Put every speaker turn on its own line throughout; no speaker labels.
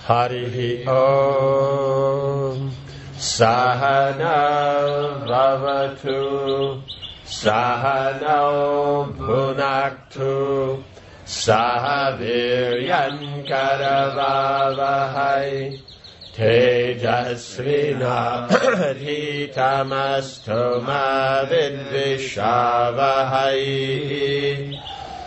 Harihi Om. Sahana Bhavatu. Sahana Bhunaktu. Sahaviryan Karavavahai. Tejasvina Dhitamastu ma vidvishavahai.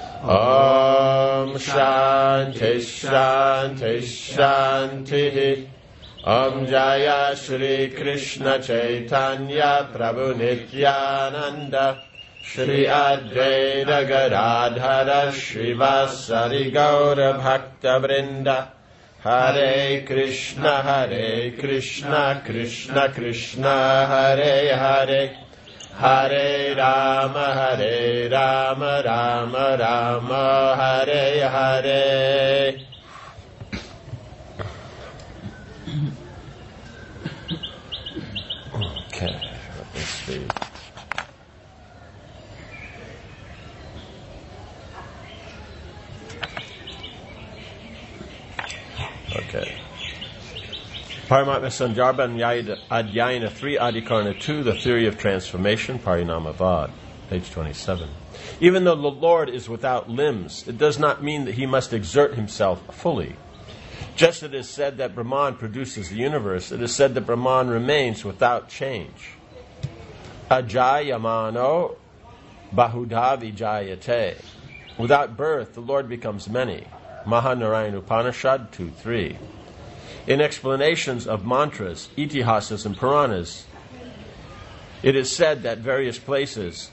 Om Shanti Shanti Shanti. Om Jaya Shri Krishna Chaitanya Prabhu Nityananda Shri Advaita Gadadhara Srivasari Gaura Bhakta Vrinda. Hare Krishna Krishna Krishna Hare Hare. Hare Rama Rama Rama Hare Hare. Okay, let's see. Okay. Paramatma Sandarbha Adhyayana 3 Adhikarana 2, The Theory of Transformation, Parinamavad, page 27. Even though the Lord is without limbs, it does not mean that he must exert himself fully. Just as it is said that Brahman produces the universe, it is said that Brahman remains without change. Ajayamano Bahudha Vijayate. Without birth, the Lord becomes many. Mahanarayan Upanishad 2.3. In explanations of mantras, itihasas, and Puranas, it is said that various places,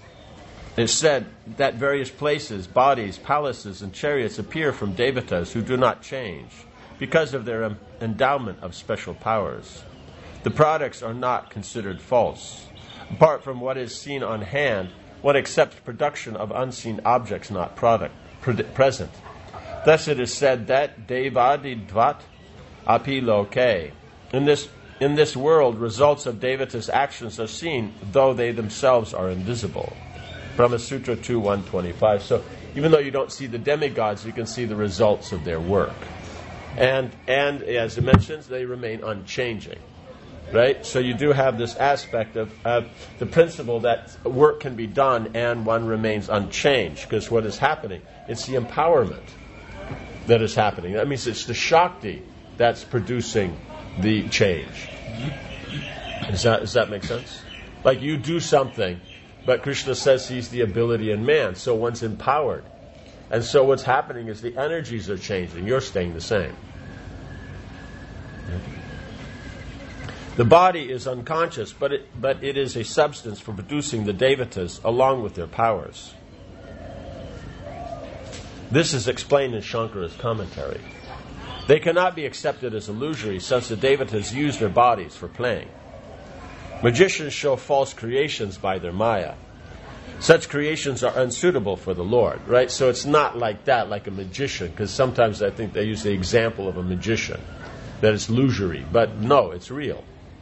bodies, palaces, and chariots appear from devatas who do not change because of their endowment of special powers. The products are not considered false. Apart from what is seen on hand, one accepts production of unseen objects not present. Thus it is said that Devadidvat api loke. In this world, results of devatas' actions are seen, though they themselves are invisible. Brahma Sutra 2.125. So even though you don't see the demigods, you can see the results of their work. And as it mentions, they remain unchanging. Right? So you do have this aspect of the principle that work can be done and one remains unchanged. Because what is happening? It's the empowerment that is happening. That means it's the Shakti that's producing the change. Does that make sense? Like you do something, but Krishna says he's the ability in man, so one's empowered. And so what's happening is the energies are changing. You're staying the same. The body is unconscious, but it is a substance for producing the devatas along with their powers. This is explained in Shankara's commentary. They cannot be accepted as illusory since the devatas use their bodies for playing. Magicians show false creations by their maya. Such creations are unsuitable for the Lord, right? So it's not like that, like a magician, because sometimes I think they use the example of a magician, that it's illusory, but no, it's real.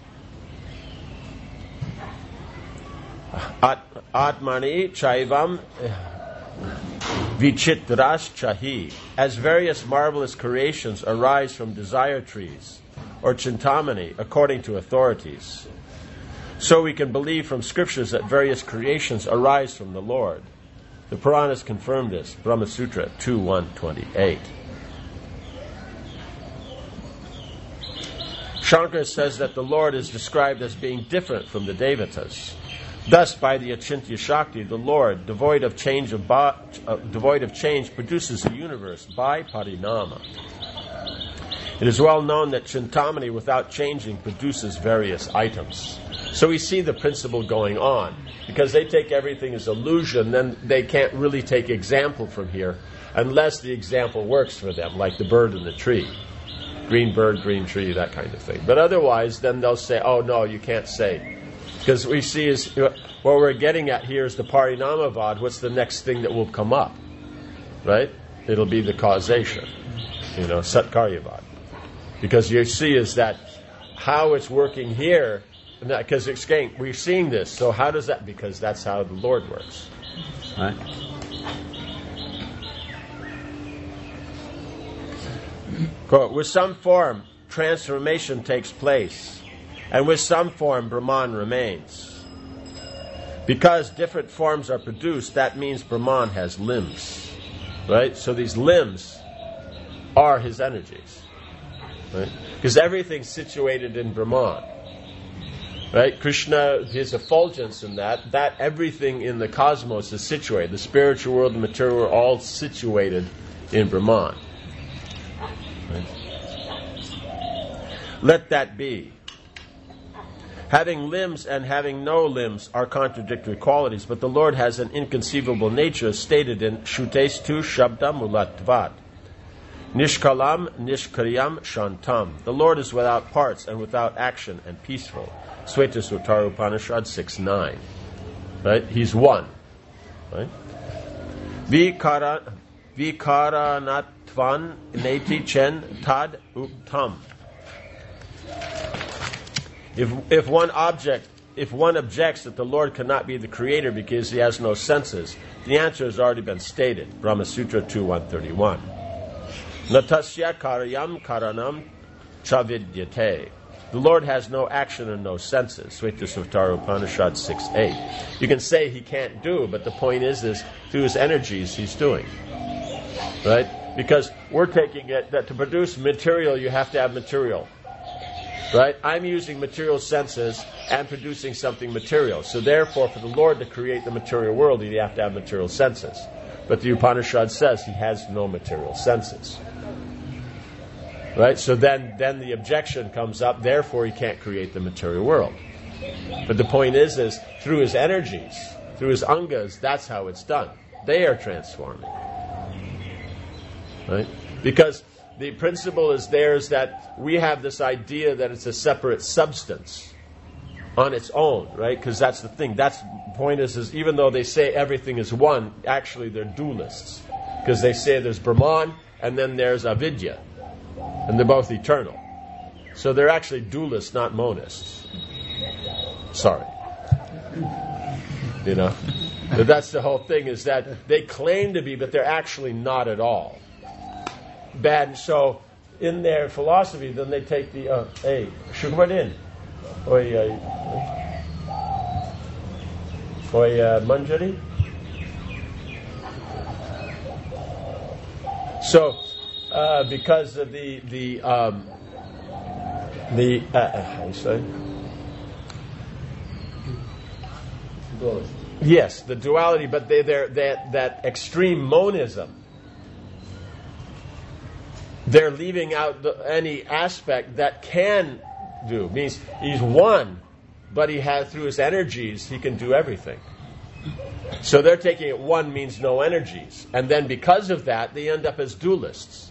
Atmani chaivam vichitras chahi. As various marvelous creations arise from desire trees, or chintamani, according to authorities, so we can believe from scriptures that various creations arise from the Lord. The Puranas confirm this. Brahma Sutra 2.128. Shankara says that the Lord is described as being different from the devatas. Thus, by the Achintya Shakti, the Lord, devoid of change, produces the universe by parinama. It is well known that Chintamani, without changing, produces various items. So we see the principle going on. Because they take everything as illusion, then they can't really take example from here unless the example works for them, like the bird and the tree. Green bird, green tree, that kind of thing. But otherwise, then they'll say, oh no, you can't say. Because we see is what we're getting at here is the parinamavad. What's the next thing that will come up? Right? It'll be the causation. Satkaryavad. Because you see is that how it's working here, because we're seeing this. So how does that? Because that's how the Lord works. Right? Quote, with some form transformation takes place, and with some form Brahman remains. Because different forms are produced, that means Brahman has limbs. Right? So these limbs are his energies. Right? Because everything's situated in Brahman. Right? Krishna, his effulgence in that everything in the cosmos is situated. The spiritual world, the material world, all situated in Brahman. Right? Let that be. Having limbs and having no limbs are contradictory qualities, but the Lord has an inconceivable nature as stated in Shutestu Shabda Mulatvat. Nishkalam Nishkaryam Shantam. The Lord is without parts and without action and peaceful. Svetasvatara Upanishad 6:9. Right? He's one. Right? Vikaranatvan Neti Chen Tad Uktam. If one objects that the Lord cannot be the creator because he has no senses, the answer has already been stated. Brahma Sutra 2.131. Natasya karyam karanam chavidyate. The Lord has no action and no senses. Svetasvatara Upanishad 6.8. You can say he can't do, but the point is through his energies he's doing. Right? Because we're taking it that to produce material you have to have material. Right? I'm using material senses and producing something material. So therefore, for the Lord to create the material world, he'd have to have material senses. But the Upanishad says he has no material senses. Right? So then the objection comes up, therefore he can't create the material world. But the point is through his energies, through his angas, that's how it's done. They are transforming. Right? Because the principle is that we have this idea that it's a separate substance on its own, right? Because that's the thing. That's the point is even though they say everything is one, actually they're dualists. Because they say there's Brahman and then there's Avidya. And they're both eternal. So they're actually dualists, not monists. Sorry. You know? But that's the whole thing, is that they claim to be, but they're actually not at all. Bad. So in their philosophy, then they take the hey, Shukmadin, oi Manjari. So because of the how do you say? Yes, the duality, but they're that extreme monism. They're leaving out any aspect that can do. It means he's one, but he has, through his energies, he can do everything. So they're taking it one means no energies. And then because of that, they end up as dualists.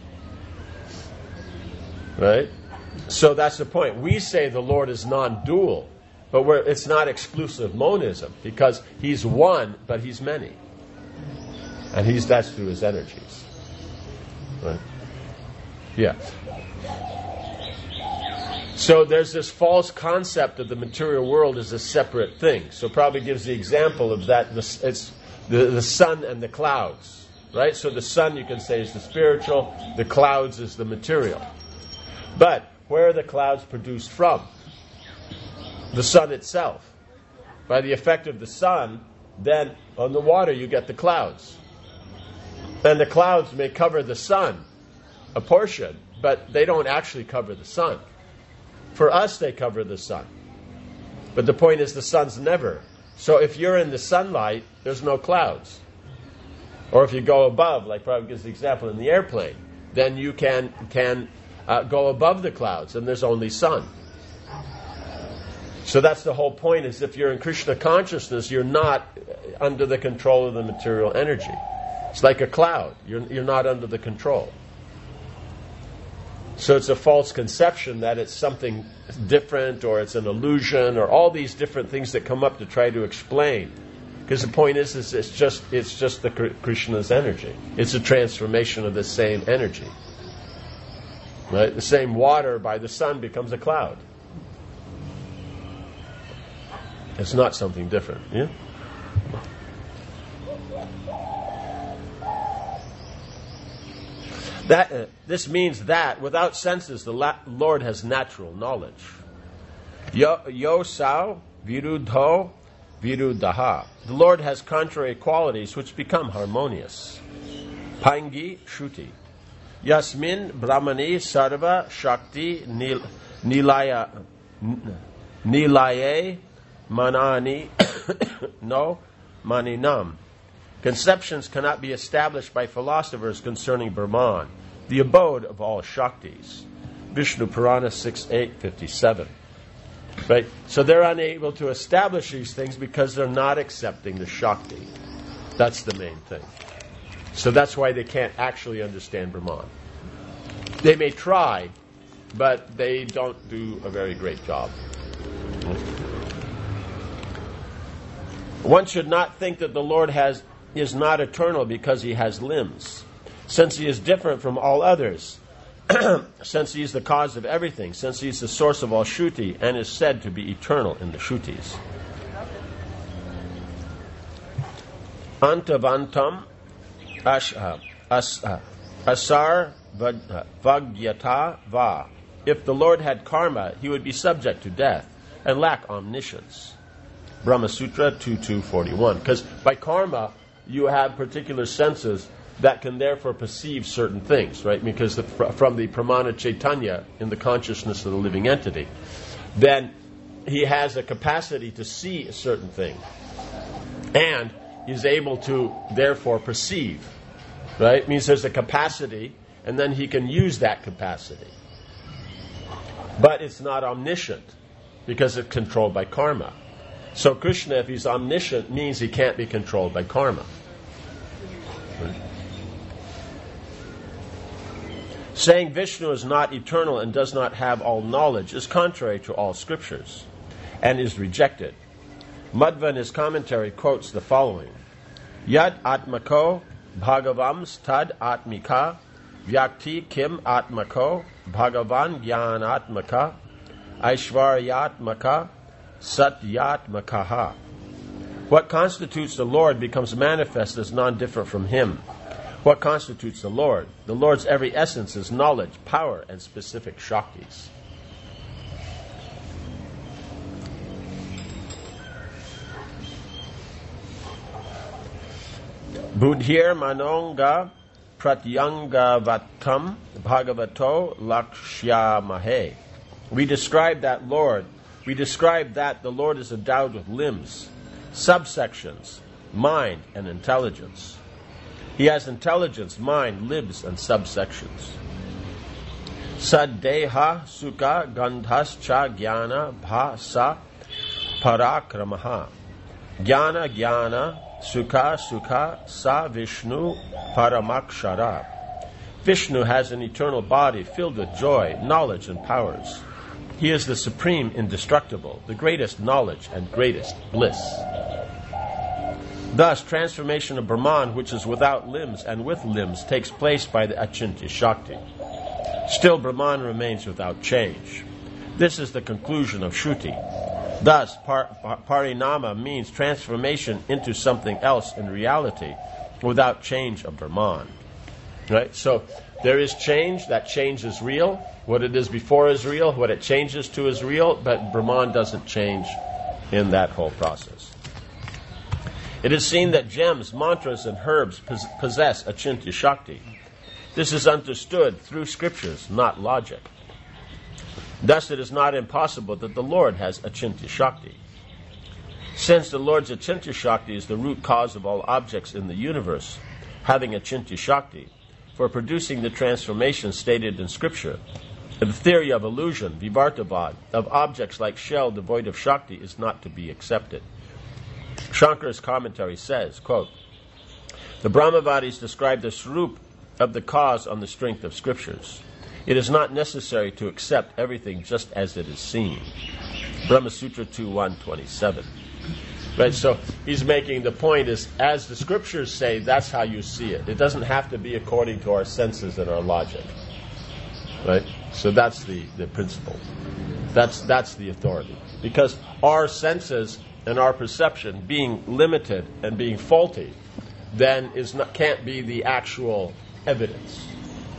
Right? So that's the point. We say the Lord is non-dual, but it's not exclusive monism, because he's one, but he's many. And that's through his energies. Right? Yeah. So there's this false concept of the material world as a separate thing. So probably gives the example of that. It's the sun and the clouds, right? So the sun, you can say, is the spiritual. The clouds is the material. But where are the clouds produced from? The sun itself. By the effect of the sun, then on the water you get the clouds. And the clouds may cover the sun, a portion, but they don't actually cover the sun. For us, they cover the sun. But the point is the sun's never. So if you're in the sunlight, there's no clouds. Or if you go above, like Prabhupada gives the example in the airplane, then you can go above the clouds and there's only sun. So that's the whole point, is if you're in Krishna consciousness, you're not under the control of the material energy. It's like a cloud. You're not under the control. So it's a false conception that it's something different, or it's an illusion, or all these different things that come up to try to explain. Because the point is it's just the Krishna's energy. It's a transformation of the same energy. Right? The same water by the sun becomes a cloud. It's not something different. Yeah? This means that without senses, the Lord has natural knowledge. Yo sao viruddho viruddaha. The Lord has contrary qualities which become harmonious. Pangi Shruti. Yasmin Brahmani Sarva Shakti Nilaye Manani No Maninam. Conceptions cannot be established by philosophers concerning Brahman, the abode of all Shaktis. Vishnu Purana 6.8.57. Right? So they're unable to establish these things because they're not accepting the Shakti. That's the main thing. So that's why they can't actually understand Brahman. They may try, but they don't do a very great job. One should not think that the Lord is not eternal because he has limbs, since he is different from all others, since he is the cause of everything, since he is the source of all Shruti, and is said to be eternal in the Shrutis. Antavantam asar vagyata va. If the Lord had karma, he would be subject to death and lack omniscience. Brahma Sutra 2.2.41. Because by karma, you have particular senses that can therefore perceive certain things, right? Because from the pramana chaitanya in the consciousness of the living entity, then he has a capacity to see a certain thing, and is able to therefore perceive, right? It means there's a capacity, and then he can use that capacity. But it's not omniscient, because it's controlled by karma. So Krishna, if he's omniscient, means he can't be controlled by karma. Right? Saying Vishnu is not eternal and does not have all knowledge is contrary to all scriptures and is rejected. Madhva in his commentary quotes the following: Yad atmako bhagavams tad atmika vyakti kim atmako bhagavan jnanatmaka aishvaryatmaka satyatmakaha. What constitutes the Lord becomes manifest as non-different from him. What constitutes the Lord? The Lord's every essence is knowledge, power, and specific Shaktis. Buddhir manonga pratyangavatam bhagavato lakshyamahe. We describe that the Lord is endowed with limbs, subsections, mind, and intelligence. He has intelligence, mind, limbs, and subsections. Saddeha sukha gandhascha jnana bhasa parakramaha. Jnana sukha sa Vishnu paramakshara. Vishnu has an eternal body filled with joy, knowledge, and powers. He is the supreme indestructible, the greatest knowledge and greatest bliss. Thus, transformation of Brahman, which is without limbs and with limbs, takes place by the Achintya Shakti. Still, Brahman remains without change. This is the conclusion of Shruti. Thus, parinama means transformation into something else in reality without change of Brahman. Right? So, there is change. That change is real. What it is before is real. What it changes to is real. But Brahman doesn't change in that whole process. It is seen that gems, mantras, and herbs possess Achintya Shakti. This is understood through scriptures, not logic. Thus, it is not impossible that the Lord has Achintya Shakti. Since the Lord's Achintya Shakti is the root cause of all objects in the universe, having Achintya Shakti, for producing the transformation stated in Scripture, the theory of illusion, Vivartavad, of objects like shell devoid of Shakti is not to be accepted. Shankara's commentary says, quote, the Brahmavadis describe the swarup of the cause on the strength of scriptures. It is not necessary to accept everything just as it is seen. Brahma Sutra 2.1.27. Right, so he's making the point is, as the scriptures say, that's how you see it. It doesn't have to be according to our senses and our logic. Right? So that's the principle. That's the authority. Because our senses and our perception being limited and being faulty, then can't be the actual evidence.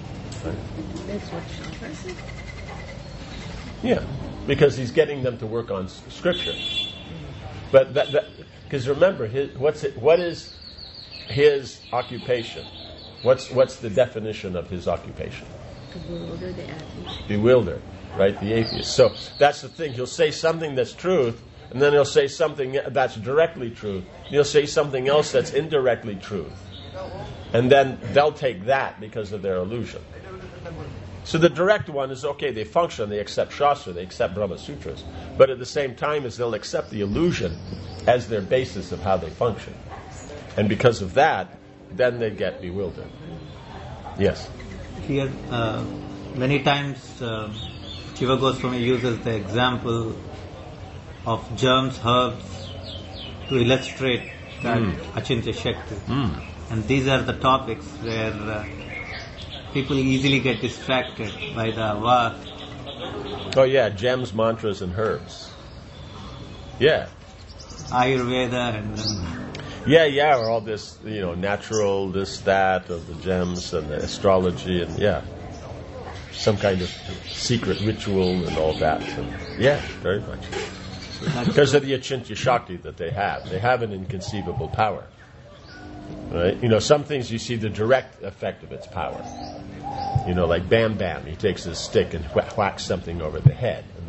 Right?
That's what Shankara said.
Yeah, because he's getting them to work on Scripture. But because remember, what is his occupation? What's the definition of his occupation?
To bewilder the atheist.
Bewilder, right? The atheist. So that's the thing. He'll say something that's truth, and then he'll say something that's directly truth. He'll say something else that's indirectly truth. And then they'll take that because of their illusion. So the direct one is, okay, they function, they accept Shastra, they accept Brahma Sutras, but at the same time as they'll accept the illusion as their basis of how they function. And because of that, then they get bewildered. Yes?
Here, many times Shiva Goswami uses the example of germs, herbs to illustrate that Achintya Shakti. And these are the topics where people easily get distracted by the var.
Oh yeah, gems, mantras, and herbs. Yeah.
Ayurveda and then
Yeah, or all this, natural, this, that, of the gems and the astrology and, some kind of secret ritual and all that. And, yeah, very much. Because of the Achintya Shakti that they have. They have an inconceivable power. Right? Some things you see the direct effect of its power. Like Bam Bam, he takes his stick and whacks something over the head. And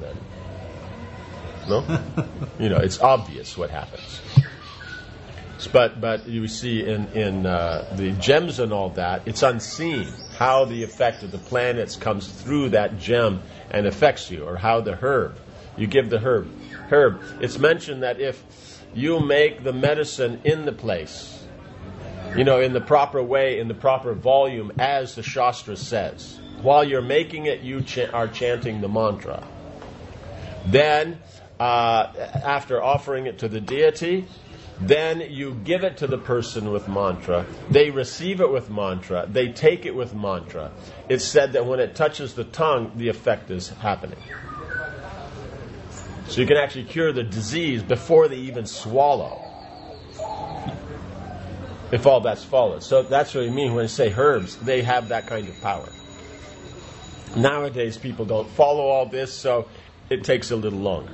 then, it's obvious what happens. But you see in the gems and all that, it's unseen how the effect of the planets comes through that gem and affects you, or how the herb, you give the herb. It's mentioned that if you make the medicine in the place, in the proper way, in the proper volume, as the Shastra says, while you're making it, you are chanting the mantra. Then, after offering it to the deity, then you give it to the person with mantra. They receive it with mantra. They take it with mantra. It's said that when it touches the tongue, the effect is happening. So you can actually cure the disease before they even swallow, if all that's followed. So that's what I mean when I say herbs. They have that kind of power. Nowadays, people don't follow all this, so it takes a little longer.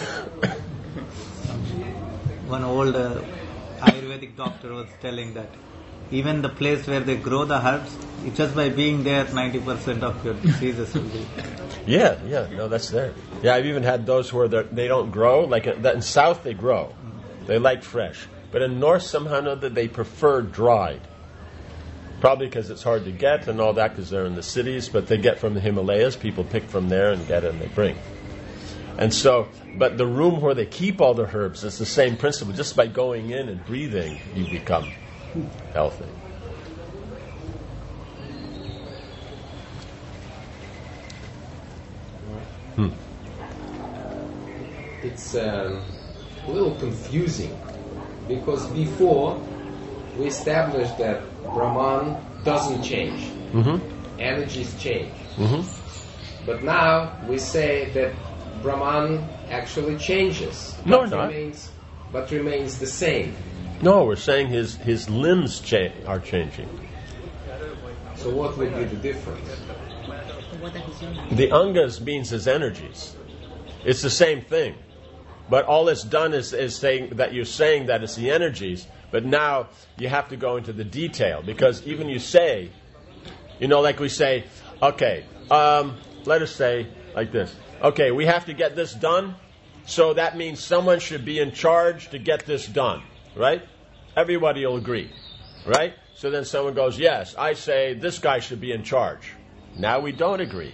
one old Ayurvedic doctor was telling that even the place where they grow the herbs, just by being there, 90% of your diseases will be.
Yeah, no, that's there. Yeah, I've even had those where they don't grow. Like in South, they grow. They like fresh. But in North, somehow or another, they prefer dried. Probably because it's hard to get and all that, because they're in the cities, but they get from the Himalayas. People pick from there and get it and they bring. And so, but the room where they keep all the herbs, it's the same principle. Just by going in and breathing, you become healthy.
It's a little confusing, because before we established that Brahman doesn't change. Mm-hmm. Energies change. Mm-hmm. But now we say that Brahman actually changes. But remains the same.
No, we're saying his limbs are changing.
So what would be the difference?
The angas means his energies. It's the same thing. But all it's done is saying that you're saying that it's the energies, but now you have to go into the detail, because even you say, like we say, okay, let us say like this. Okay, we have to get this done, so that means someone should be in charge to get this done, right? Everybody will agree, right? So then someone goes, yes, I say this guy should be in charge. Now we don't agree.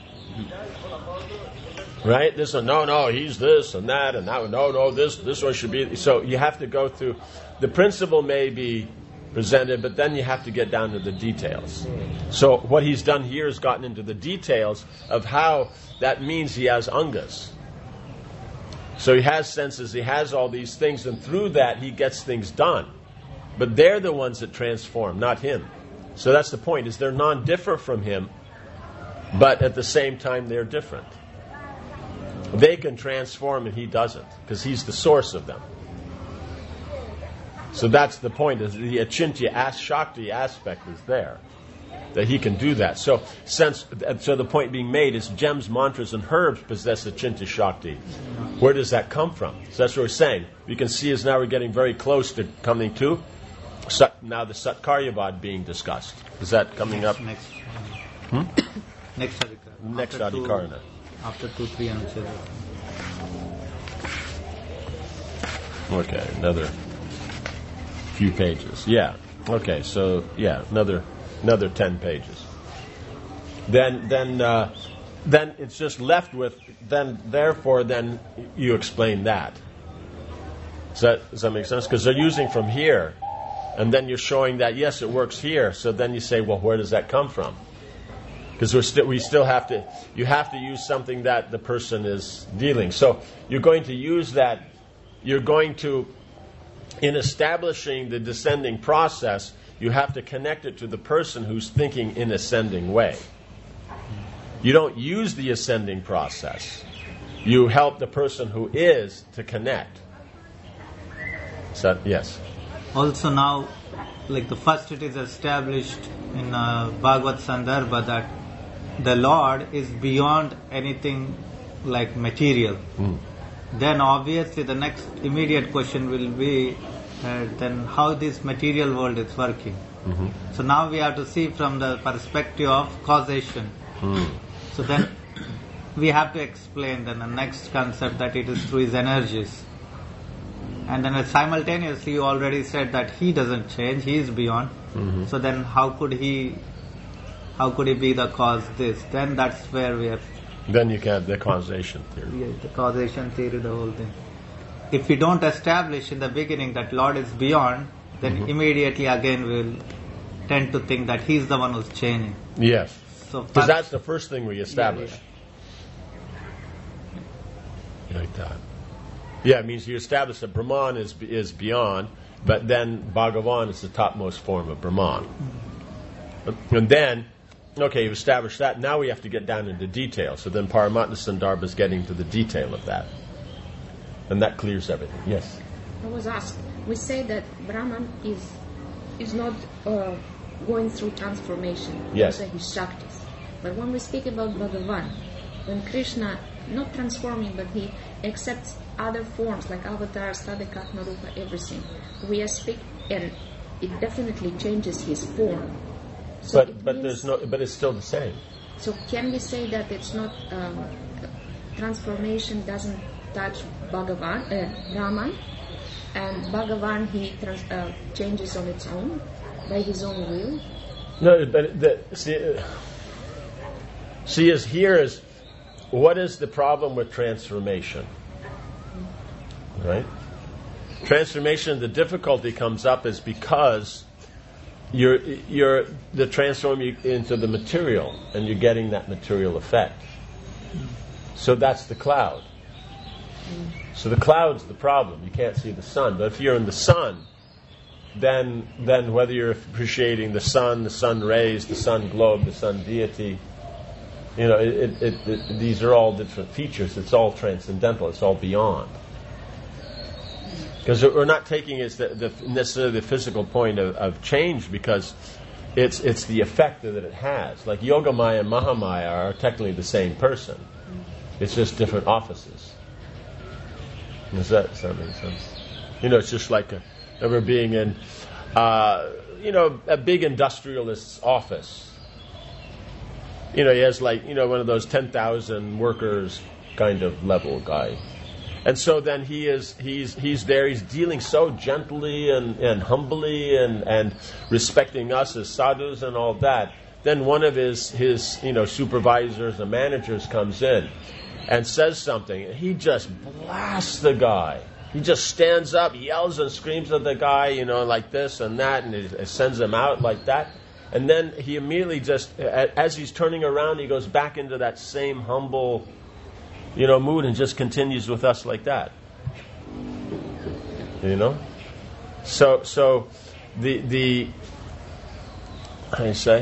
Right? This one, no, he's this and that, and that one, no, this one should be. So you have to go through. The principle may be presented, but then you have to get down to the details. So what he's done here is gotten into the details of how that means he has angas. So he has senses, he has all these things, and through that he gets things done. But they're the ones that transform, not him. So that's the point, is they're non-different from him, but at the same time they're different. They can transform and he doesn't, because he's the source of them. So that's the point, is the Achintya Shakti aspect is there. that he can do that. So the point being made is gems, mantras, and herbs possess Achinta Shakti. Where does that come from? So that's what we're saying. You can see as now we're getting very close to coming to now the Satkaryavad being discussed. Is that coming up?
Next Adhikarana.
Next Adhikarana.
After 2-3 Anucheda.
Okay, another few pages. Yeah. Okay, so yeah, another 10 pages. Then it's just left with then you explain that. Does that make sense? Because they're using from here, and then you're showing that yes, it works here. So then you say, well, where does that come from? Because we still have to. You have to use something that the person is dealing. So you're going to use that. You're going to, in establishing the descending process, you have to connect it to the person who's thinking in ascending way. You don't use the ascending process. You help the person who is to connect. So, yes.
Also now, like the first it is established in Bhagavad Sandarbha that the Lord is beyond anything like material. Then obviously the next immediate question will be then how this material world is working. So now we have to see from the perspective of causation. So then we have to explain then the next concept that it is through his energies. And then simultaneously you already said that he doesn't change, he is beyond. So then how could he be the cause this? Then that's where we have.
Then you can have the causation theory.
Yeah, the causation theory, the whole thing. If we don't establish in the beginning that Lord is beyond, then immediately again we'll tend to think that he's the one who's changing.
Yes.
So
because that's the first thing we establish. Like that. Yeah, it means you establish that Brahman is beyond, but then Bhagavan is the topmost form of Brahman. And then, okay, you've established that. Now we have to get down into detail. So then Paramatma Sandarbha is getting to the detail of that. And that clears everything. Yes?
I was asked, we say that Brahman is not going through transformation.
Yes.
We say he's Shaktis. But when we speak about Bhagavan, when Krishna, not transforming, but he accepts other forms like avatars, Tadekatma Rupa, everything, we speak, and it definitely changes his form. So
but it's still the same.
So can we say that it's not transformation doesn't touch Bhagavan, Brahman, and Bhagavan he changes on its own by his own will?
No, but see, is here is what is the problem with transformation? Right? Transformation. The difficulty comes up is because you're transforming into the material, and you're getting that material effect. So that's the cloud. So the cloud's the problem. You can't see the sun. But if you're in the sun, then whether you're appreciating the sun rays, the sun globe, the sun deity, these are all different features. It's all transcendental. It's all beyond. Because we're not taking it as necessarily the physical point of change, because it's the effect that it has. Like Yogamaya and Mahamaya are technically the same person. It's just different offices. Does that make sense? It's just like ever being in, a big industrialist's office. He has one of those 10,000 workers kind of level guy. And so then he's there, he's dealing so gently and humbly and respecting us as sadhus and all that. Then one of his supervisors and managers comes in and says something, and he just blasts the guy. He just stands up, yells and screams at the guy, like this and that, and it sends him out like that. And then he immediately just, as he's turning around, he goes back into that same humble, mood, and just continues with us like that. So the how do you say?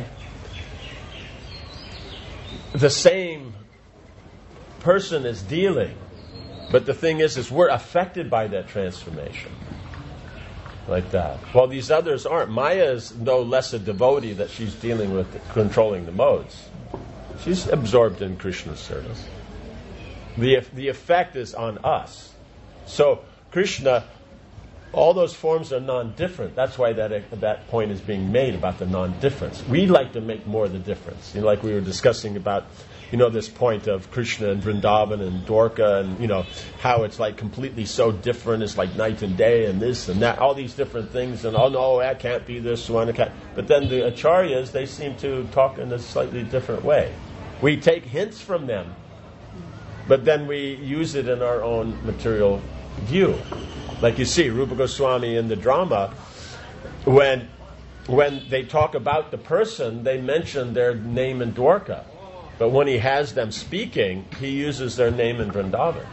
The same person is dealing, but the thing is we're affected by that transformation. Like that. Well, these others aren't. Maya is no less a devotee that she's dealing with controlling the modes. She's absorbed in Krishna's service. The effect is on us. So Krishna, all those forms are non-different. That's why that point is being made about the non-difference. We like to make more of the difference. Like we were discussing about, this point of Krishna and Vrindavan and Dwarka and, how it's like completely so different. It's like night and day and this and that, all these different things. And, oh, no, that can't be this one. But then the acharyas, they seem to talk in a slightly different way. We take hints from them, but then we use it in our own material view. Like you see, Rupa Goswami in the drama, when they talk about the person, they mention their name in Dwarka. But when he has them speaking, he uses their name in Vrindavan.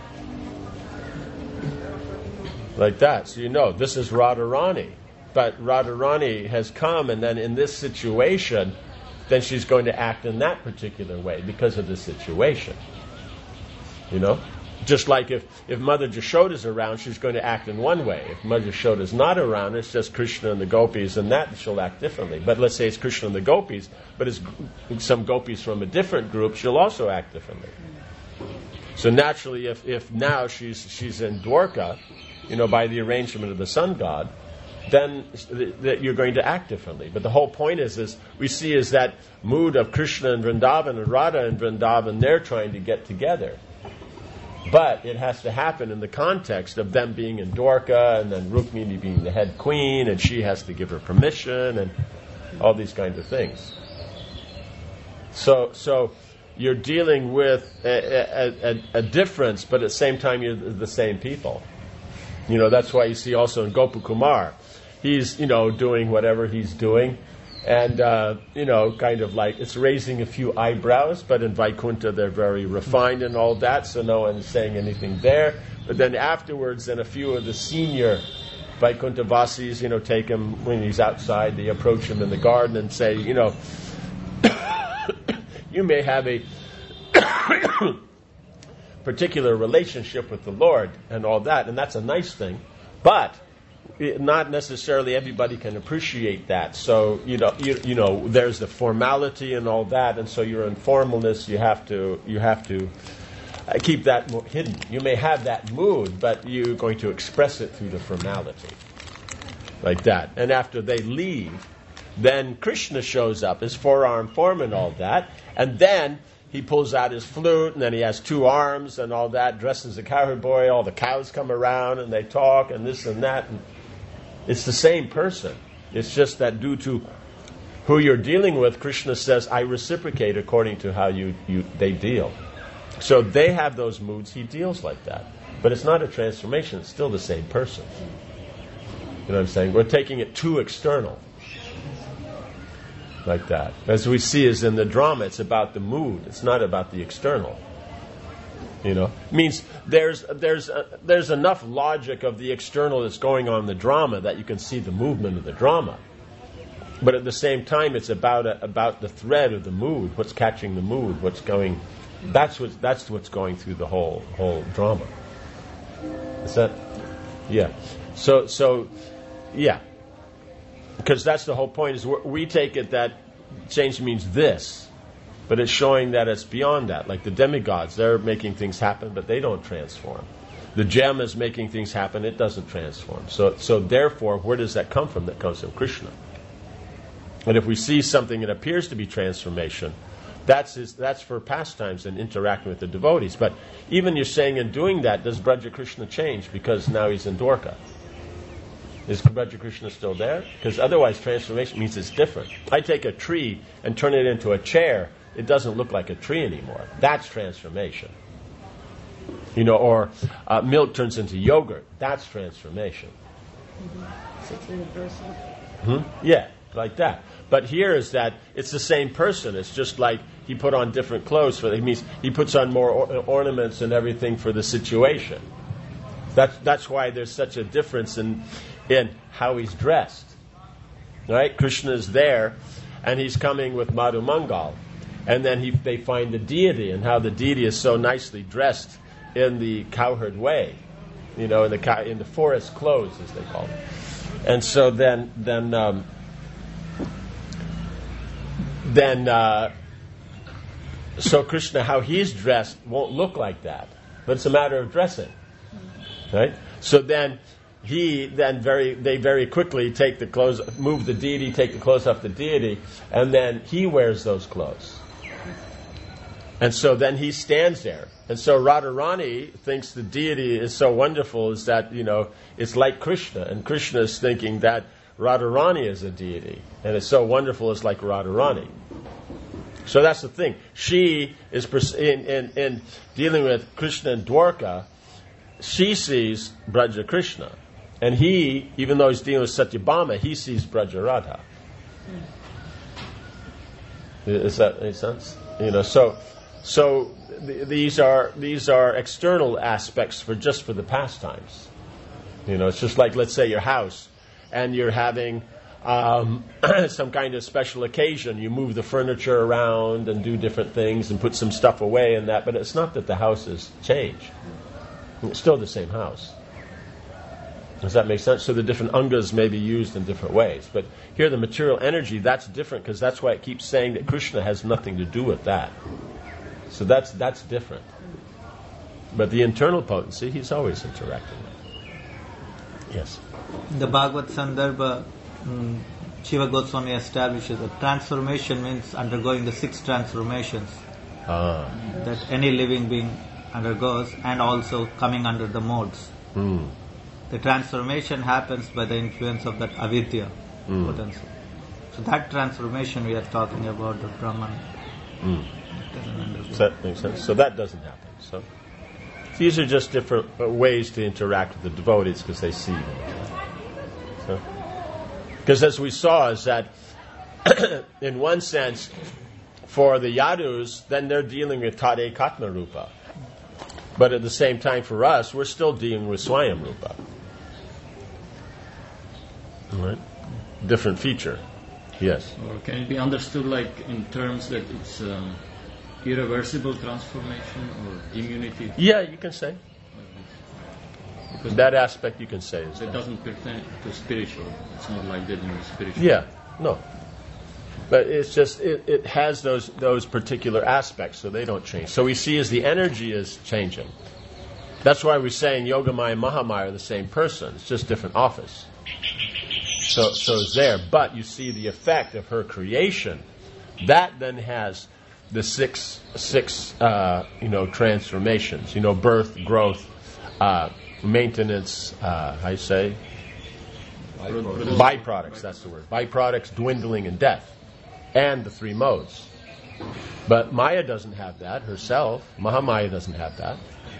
Like that. So this is Radharani. But Radharani has come, and then in this situation, then she's going to act in that particular way because of the situation. Just like if Mother Jashoda's around, she's going to act in one way. If Mother Jashoda's not around, it's just Krishna and the gopis, and that she'll act differently. But let's say it's Krishna and the gopis, but it's some gopis from a different group, she'll also act differently. So naturally, if now she's in Dwarka, by the arrangement of the sun god, then you're going to act differently. But the whole point is we see is that mood of Krishna and Vrindavan and Radha and Vrindavan, they're trying to get together. But it has to happen in the context of them being in Dwarka and then Rukmini being the head queen and she has to give her permission and all these kinds of things. So you're dealing with a difference, but at the same time you're the same people. That's why you see also in Gopakumar, he's, doing whatever he's doing. And, kind of like, it's raising a few eyebrows, but in Vaikuntha they're very refined and all that, so no one's saying anything there. But then afterwards, then a few of the senior Vaikuntha Vasis, take him when he's outside, they approach him in the garden and say, you may have a particular relationship with the Lord and all that, and that's a nice thing, but not necessarily everybody can appreciate that. So there's the formality and all that, and so your informalness you have to keep that hidden. You may have that mood, but you're going to express it through the formality, like that. And after they leave, then Krishna shows up, his four-arm form and all that, and then he pulls out his flute, and then he has two arms and all that, dressed as a cowherd boy. All the cows come around, and they talk, and this and that. And it's the same person. It's just that due to who you're dealing with, Krishna says, I reciprocate according to how they deal. So they have those moods, he deals like that. But it's not a transformation, it's still the same person. You know what I'm saying? We're taking it too external. Like that. As we see is in the drama, it's about the mood. It's not about the external. It means there's enough logic of the external that's going on in the drama that you can see the movement of the drama. But at the same time, it's about the thread of the mood, what's catching the mood, what's going. That's what's going through the whole drama. Is that? Yeah. So yeah. Because that's the whole point, is we take it that change means this, but it's showing that it's beyond that. Like the demigods, they're making things happen, but they don't transform. The gem is making things happen, it doesn't transform. So therefore, where does that come from? That comes from Krishna. And if we see something that appears to be transformation, that's for pastimes and interacting with the devotees. But even you're saying in doing that, does Braja Krishna change because now he's in Dwarka? Is Braja Krishna still there? Because otherwise transformation means it's different. I take a tree and turn it into a chair, it doesn't look like a tree anymore. That's transformation. Or milk turns into yogurt. That's transformation. Yeah, like that. But here is that it's the same person. It's just like he put on different clothes. It means he puts on more ornaments and everything for the situation. That's why there's such a difference in how he's dressed. Right? Krishna is there, and he's coming with Madhu Mangal. And then they find the deity, and how the deity is so nicely dressed in the cowherd way, in the forest clothes, as they call it. And so so Krishna, how he's dressed won't look like that, but it's a matter of dressing, right? So then they very quickly take the clothes, move the deity, take the clothes off the deity, and then he wears those clothes. And so then he stands there. And so Radharani thinks the deity is so wonderful is that, it's like Krishna. And Krishna is thinking that Radharani is a deity. And it's so wonderful it's like Radharani. So that's the thing. She is, in dealing with Krishna and Dwarka, she sees Braja Krishna. And he, even though he's dealing with Satyabhama, he sees Braja Radha. Does that make sense? So these are external aspects for the pastimes. It's just like, let's say, your house, and you're having some kind of special occasion. You move the furniture around and do different things and put some stuff away and that, but it's not that the house has changed. It's still the same house. Does that make sense? So the different angas may be used in different ways. But here the material energy, that's different, because that's why it keeps saying that Krishna has nothing to do with that. So that's different. But the internal potency, he's always interacting with. Yes.
In the Bhagavad Sandarbha, Shiva Goswami establishes that transformation means undergoing the 6 transformations that any living being undergoes, and also coming under the modes. The transformation happens by the influence of that avidya potency. So that transformation we are talking about, the Brahman.
Does that make sense? So that doesn't happen. So these are just different ways to interact with the devotees, because they see them. Because as we saw, is that in one sense, for the Yadus, then they're dealing with Tade Katma Rupa. But at the same time, for us, we're still dealing with Swayam Rupa. Right? Different feature. Yes.
Or can it be understood like in terms that it's irreversible transformation or immunity?
Yeah, you can say.
Because
that aspect you can say. Is
that doesn't pertain to spiritual. It's not like that in the spiritual.
Yeah, no. But it's just, it has those particular aspects, so they don't change. So we see as the energy is changing. That's why we're saying Yogamaya and Mahamaya are the same person. It's just different office. So it's there. But you see the effect of her creation. That then has the six transformations. Birth, growth, maintenance, I say? Byproducts, that's the word. Byproducts, dwindling, and death. And the 3 modes. But Maya doesn't have that herself. Mahamaya doesn't have that.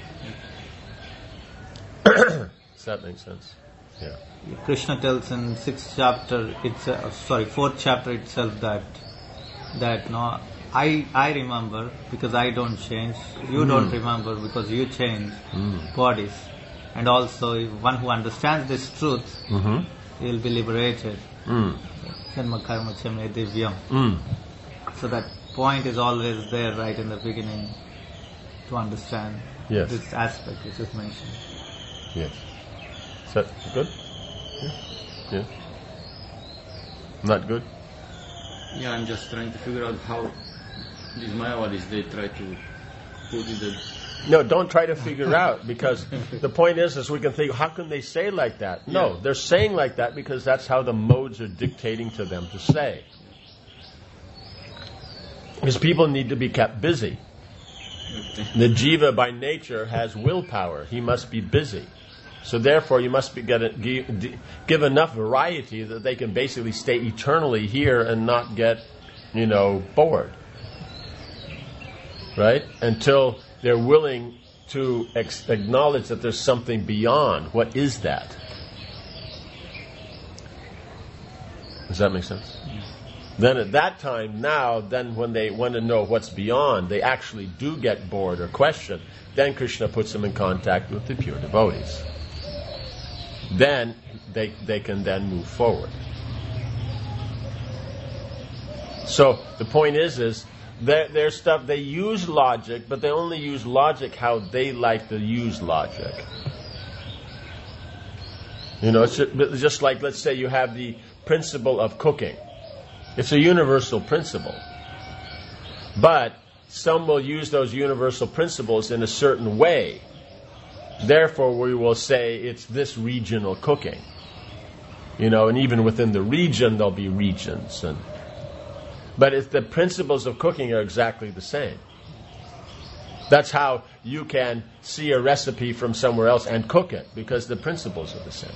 Does that make sense? Yeah.
Krishna tells in 4th chapter itself that no, I remember because I don't change. You don't remember because you change bodies. And also, if one who understands this truth, he will be liberated. Janma karma cha me divyam. So that point is always there right in the beginning to understand this aspect which is mentioned.
Yes. Is that good? Yeah. Not good?
Yeah, I'm just trying to figure out how these Mayavadis, they try to put in the...
No, don't try to figure out, because the point is we can think, how can they say like that? No, they're saying like that because that's how the modes are dictating to them to say. Because people need to be kept busy. The jiva by nature has willpower. He must be busy. So therefore you must give enough variety that they can basically stay eternally here and not get, bored. Right? Until they're willing to acknowledge that there's something beyond. What is that? Does that make sense? Then at that time, then when they want to know what's beyond, they actually do get bored or question. Then Krishna puts them in contact with the pure devotees. Then they can then move forward. So the point is their stuff, they use logic, but they only use logic how they like to use logic. It's just like, let's say you have the principle of cooking. It's a universal principle. But some will use those universal principles in a certain way. Therefore, we will say it's this regional cooking. And even within the region, there'll be regions. But the principles of cooking are exactly the same. That's how you can see a recipe from somewhere else and cook it, because the principles are the same.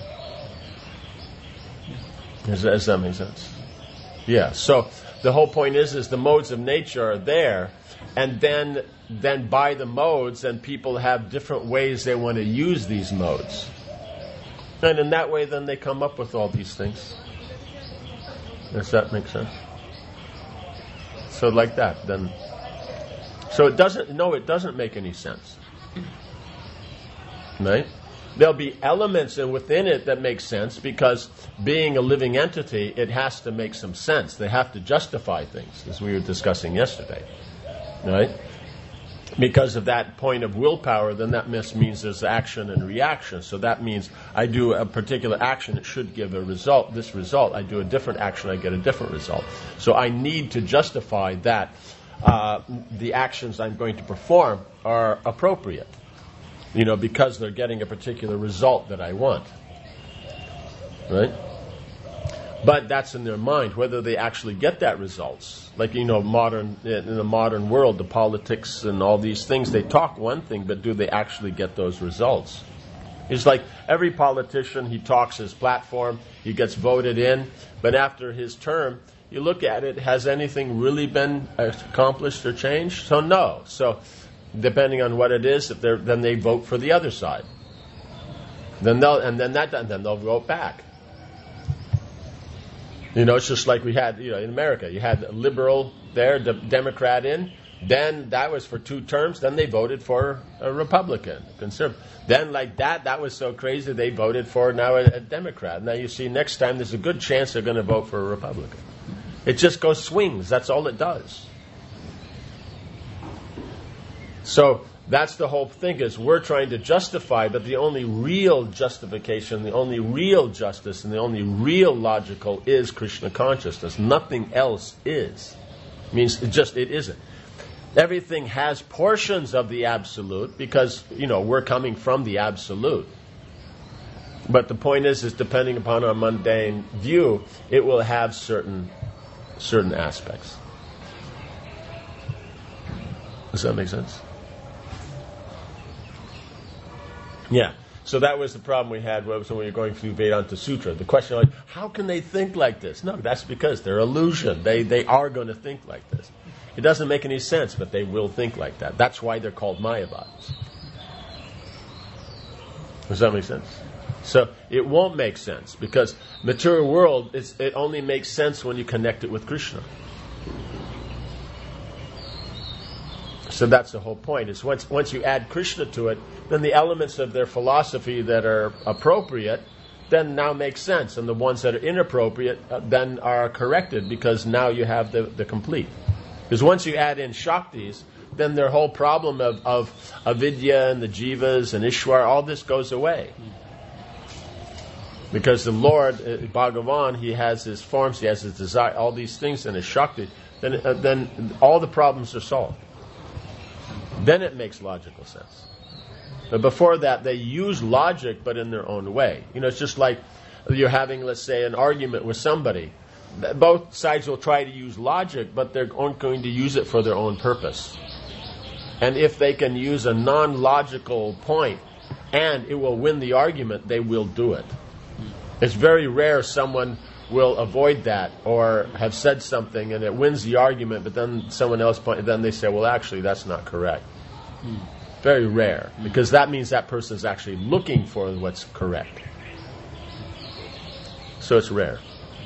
Does that make sense? Yeah. So the whole point is the modes of nature are there, and then by the modes, and people have different ways they want to use these modes. And in that way, then they come up with all these things. Does that make sense? So like that, then. So it doesn't make any sense. Right? There'll be elements within it that make sense, because being a living entity, it has to make some sense. They have to justify things, as we were discussing yesterday. Right? Because of that point of willpower, then that means there's action and reaction. So that means I do a particular action, it should give a result. This result, I do a different action, I get a different result. So I need to justify that the actions I'm going to perform are appropriate. Because they're getting a particular result that I want. Right? But that's in their mind. Whether they actually get that results, like in the modern world, the politics and all these things, they talk one thing, but do they actually get those results? It's like every politician, he talks his platform, he gets voted in, but after his term, you look at it, has anything really been accomplished or changed? So no. So depending on what it is, then they vote for the other side. Then they'll vote back. It's just like we had, in America, you had a liberal there, Democrat in. Then that was for 2 terms. Then they voted for a Republican, conservative. Then like that was so crazy, they voted for now a Democrat. Now you see, next time there's a good chance they're going to vote for a Republican. It just goes swings. That's all it does. So that's the whole thing, is we're trying to justify, but the only real justification, the only real justice, and the only real logical is Krishna consciousness. Nothing else is. Means it isn't. Everything has portions of the absolute, because, we're coming from the absolute. But the point is depending upon our mundane view, it will have certain aspects. Does that make sense? Yeah. So that was the problem we had when we were going through Vedanta Sutra. The question, like, how can they think like this? No, that's because they're illusion. They are going to think like this. It doesn't make any sense, but they will think like that. That's why they're called Mayavadis. Does that make sense? So it won't make sense, because material world, it only makes sense when you connect it with Krishna. So that's the whole point, is once you add Krishna to it, then the elements of their philosophy that are appropriate then now make sense, and the ones that are inappropriate then are corrected, because now you have the complete. Because once you add in Shaktis, then their whole problem of avidya and the jivas and Ishwar, all this goes away. Because the Lord, Bhagavan, he has his forms, he has his desire, all these things in his Shakti, then all the problems are solved. Then it makes logical sense. But before that, they use logic, but in their own way. It's just like you're having, let's say, an argument with somebody. Both sides will try to use logic, but they're going to use it for their own purpose. And if they can use a non-logical point and it will win the argument, they will do it. It's very rare someone will avoid that or have said something and it wins the argument, but then someone else then they say, well, actually, that's not correct. Very rare, because that means that person is actually looking for what's correct. So it's rare.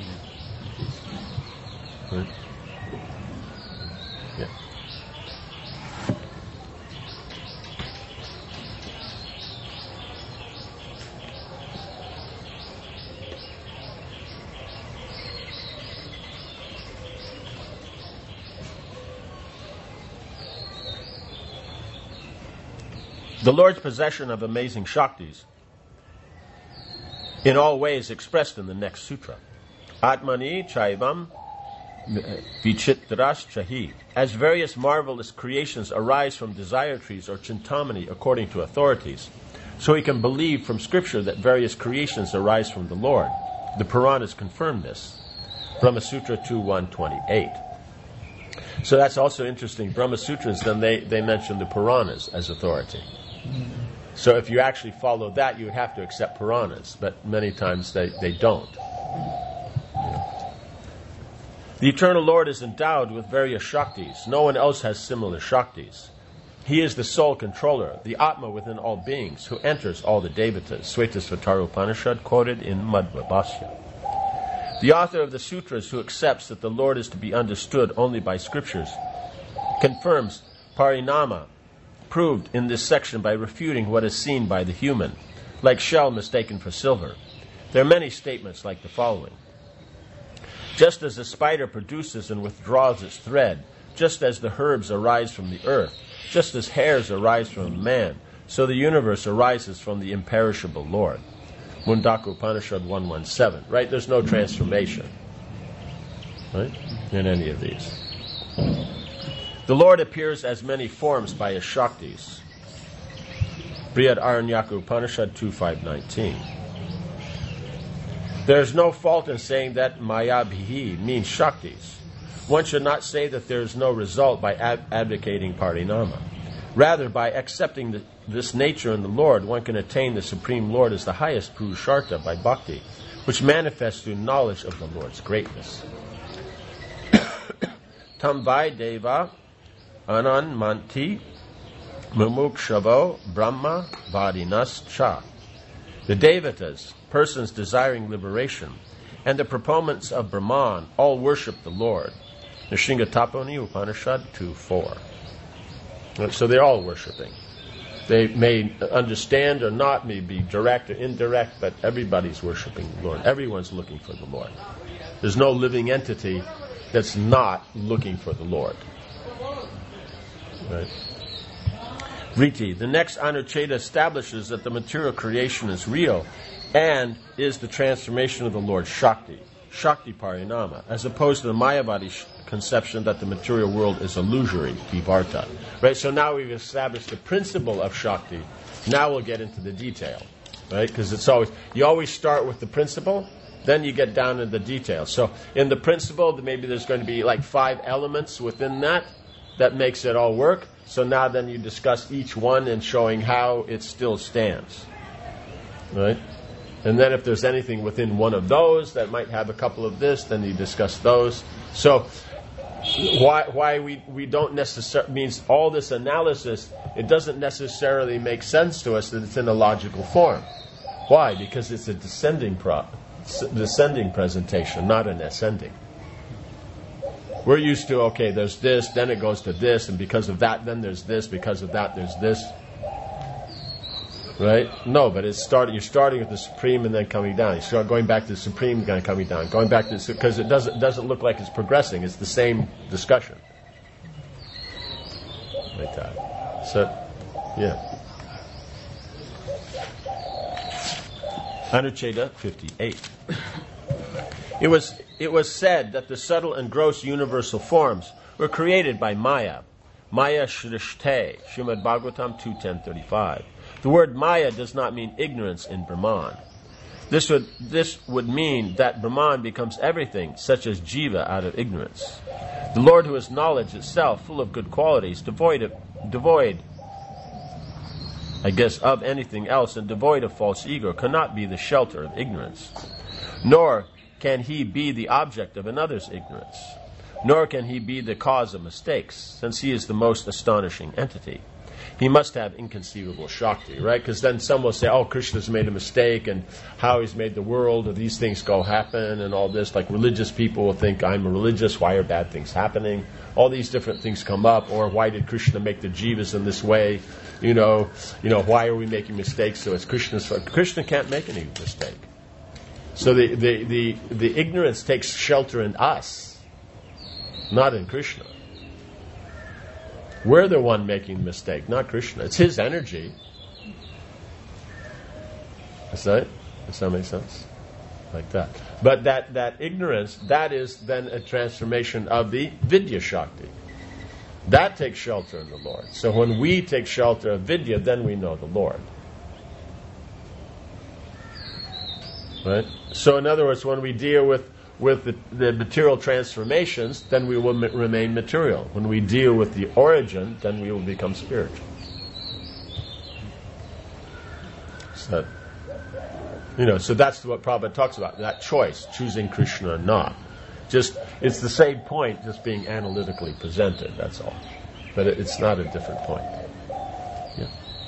Right? Yeah. The Lord's possession of amazing Shaktis in all ways expressed in the next sutra. Atmani chaivam vichitras chahi. As various marvelous creations arise from desire trees or chintamani according to authorities, so we can believe from scripture that various creations arise from the Lord. The Puranas confirm this. Brahma Sutra 2.128. So that's also interesting. Brahma Sutras, then they mention the Puranas as authority. So if you actually follow that, you would have to accept Puranas, but many times they don't. The Eternal Lord is endowed with various Shaktis. No one else has similar Shaktis. He is the sole controller, the Atma within all beings, who enters all the Devatas. Svetasvatara Upanishad, quoted in Madhva Bhashya. The author of the sutras, who accepts that the Lord is to be understood only by scriptures, confirms parinama, proved in this section by refuting what is seen by the human, like shell mistaken for silver. There are many statements like the following. Just as a spider produces and withdraws its thread, just as the herbs arise from the earth, just as hairs arise from man, so the universe arises from the imperishable Lord. Mundaka Upanishad 117. Right? There's no transformation. Right? In any of these. The Lord appears as many forms by his Shaktis. Brihad Aranyaka Upanishad 2.5.19. There is no fault in saying that Mayabhihi means Shaktis. One should not say that there is no result by advocating Parinama. Rather, by accepting this nature in the Lord, one can attain the Supreme Lord as the highest Purushartha by Bhakti, which manifests through knowledge of the Lord's greatness. Tamvai Deva Anan Manti Mumukshavo Brahma Vadinas Cha. The Devatas, persons desiring liberation, and the proponents of Brahman all worship the Lord. Nishingatapani Upanishad 2.4. So they're all worshiping. They may understand or not, may be direct or indirect, but everybody's worshiping the Lord. Everyone's looking for the Lord. There's no living entity that's not looking for the Lord. Right? Vriti. The next Anucheda establishes that the material creation is real and is the transformation of the Lord Shakti. Shakti Parinama, as opposed to the Mayavadi conception that the material world is illusory, Vivarta. Right? So now we've established the principle of Shakti. Now we'll get into the detail. Right? Because you always start with the principle, then you get down to the details. So in the principle, maybe there's going to be like 5 elements within that makes it all work. So now then you discuss each one and showing how it still stands. Right? And then if there's anything within one of those that might have a couple of this, then you discuss those. So why we don't necessarily, means all this analysis, it doesn't necessarily make sense to us that it's in a logical form. Why? Because it's a descending presentation, not an ascending. We're used to, okay, there's this, then it goes to this, and because of that, then there's this, because of that, there's this. Right? No, but you're starting with the Supreme and then coming down. You start going back to the Supreme, then coming down. Going back to the, because it doesn't look like it's progressing. It's the same discussion. So, yeah. Anucheda 58. It was said that the subtle and gross universal forms were created by Maya. Maya Shrishte, Srimad Bhagavatam 2.10.35. The word Maya does not mean ignorance in Brahman. This would mean that Brahman becomes everything, such as Jiva, out of ignorance. The Lord, who is knowledge itself, full of good qualities, devoid, of anything else, and devoid of false ego, cannot be the shelter of ignorance. Nor can he be the object of another's ignorance. Nor can he be the cause of mistakes, since he is the most astonishing entity. He must have inconceivable Shakti, right? Because then some will say, oh, Krishna's made a mistake, and how he's made the world, or these things go happen, and all this. Like religious people will think, I'm religious, why are bad things happening? All these different things come up, or why did Krishna make the jivas in this way? You know, why are we making mistakes? So it's Krishna's fault. Krishna can't make any mistake. So the ignorance takes shelter in us, not in Krishna. We're the one making the mistake, not Krishna. It's his energy. That's right. Does that make sense? Like that. But that ignorance, that is then a transformation of the Vidya Shakti. That takes shelter in the Lord. So when we take shelter of Vidya, then we know the Lord. Right? So in other words, when we deal with the material transformations, then we will remain material. When we deal with the origin, then we will become spiritual. So, so that's what Prabhupada talks about, that choice, choosing Krishna or not. Just, it's the same point, just being analytically presented, that's all. But it's not a different point. Yeah.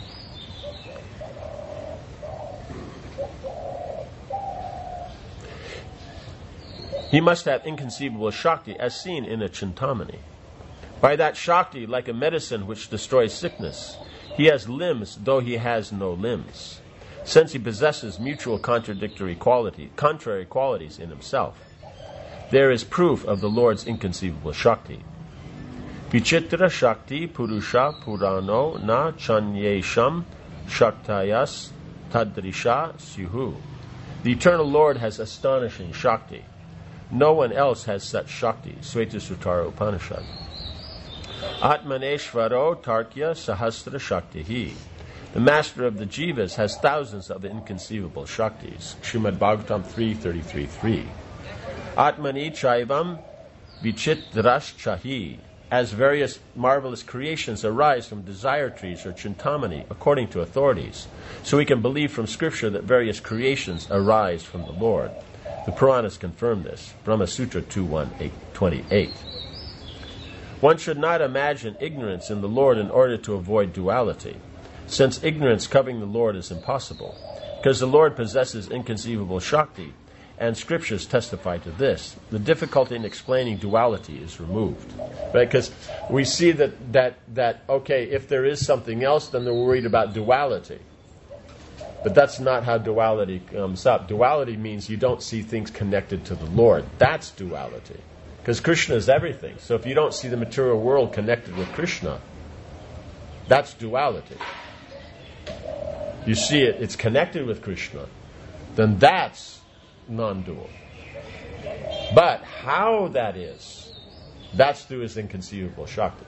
He must have inconceivable Shakti, as seen in a Chintamani. By that Shakti, like a medicine which destroys sickness, he has limbs, though he has no limbs, since he possesses mutual contrary qualities in himself. There is proof of the Lord's inconceivable Shakti. Vichitra Shakti Purusha Purano Na Chanyesham Shaktayas Tadrisha Syuhu. The eternal Lord has astonishing Shakti. No one else has such Shakti. Svetasutara Upanishad. Atmaneshvaro Tarkya Sahasra Shaktihi. The master of the jivas has thousands of inconceivable Shaktis. Srimad Bhagavatam 3.33.3. Atmani Chaivam Vichitraschahi. As various marvelous creations arise from desire trees or Chintamani, according to authorities, so we can believe from Scripture that various creations arise from the Lord. The Puranas confirm this. Brahma Sutra 2.1.28. One should not imagine ignorance in the Lord in order to avoid duality, since ignorance covering the Lord is impossible, because the Lord possesses inconceivable Shakti, and Scriptures testify to this. The difficulty in explaining duality is removed. Right? Because we see that, okay, if there is something else, then they're worried about duality. But that's not how duality comes up. Duality means you don't see things connected to the Lord. That's duality. Because Krishna is everything. So if you don't see the material world connected with Krishna, that's duality. You see it's connected with Krishna, then that's non-dual. But how that is, that's through his inconceivable Shaktis.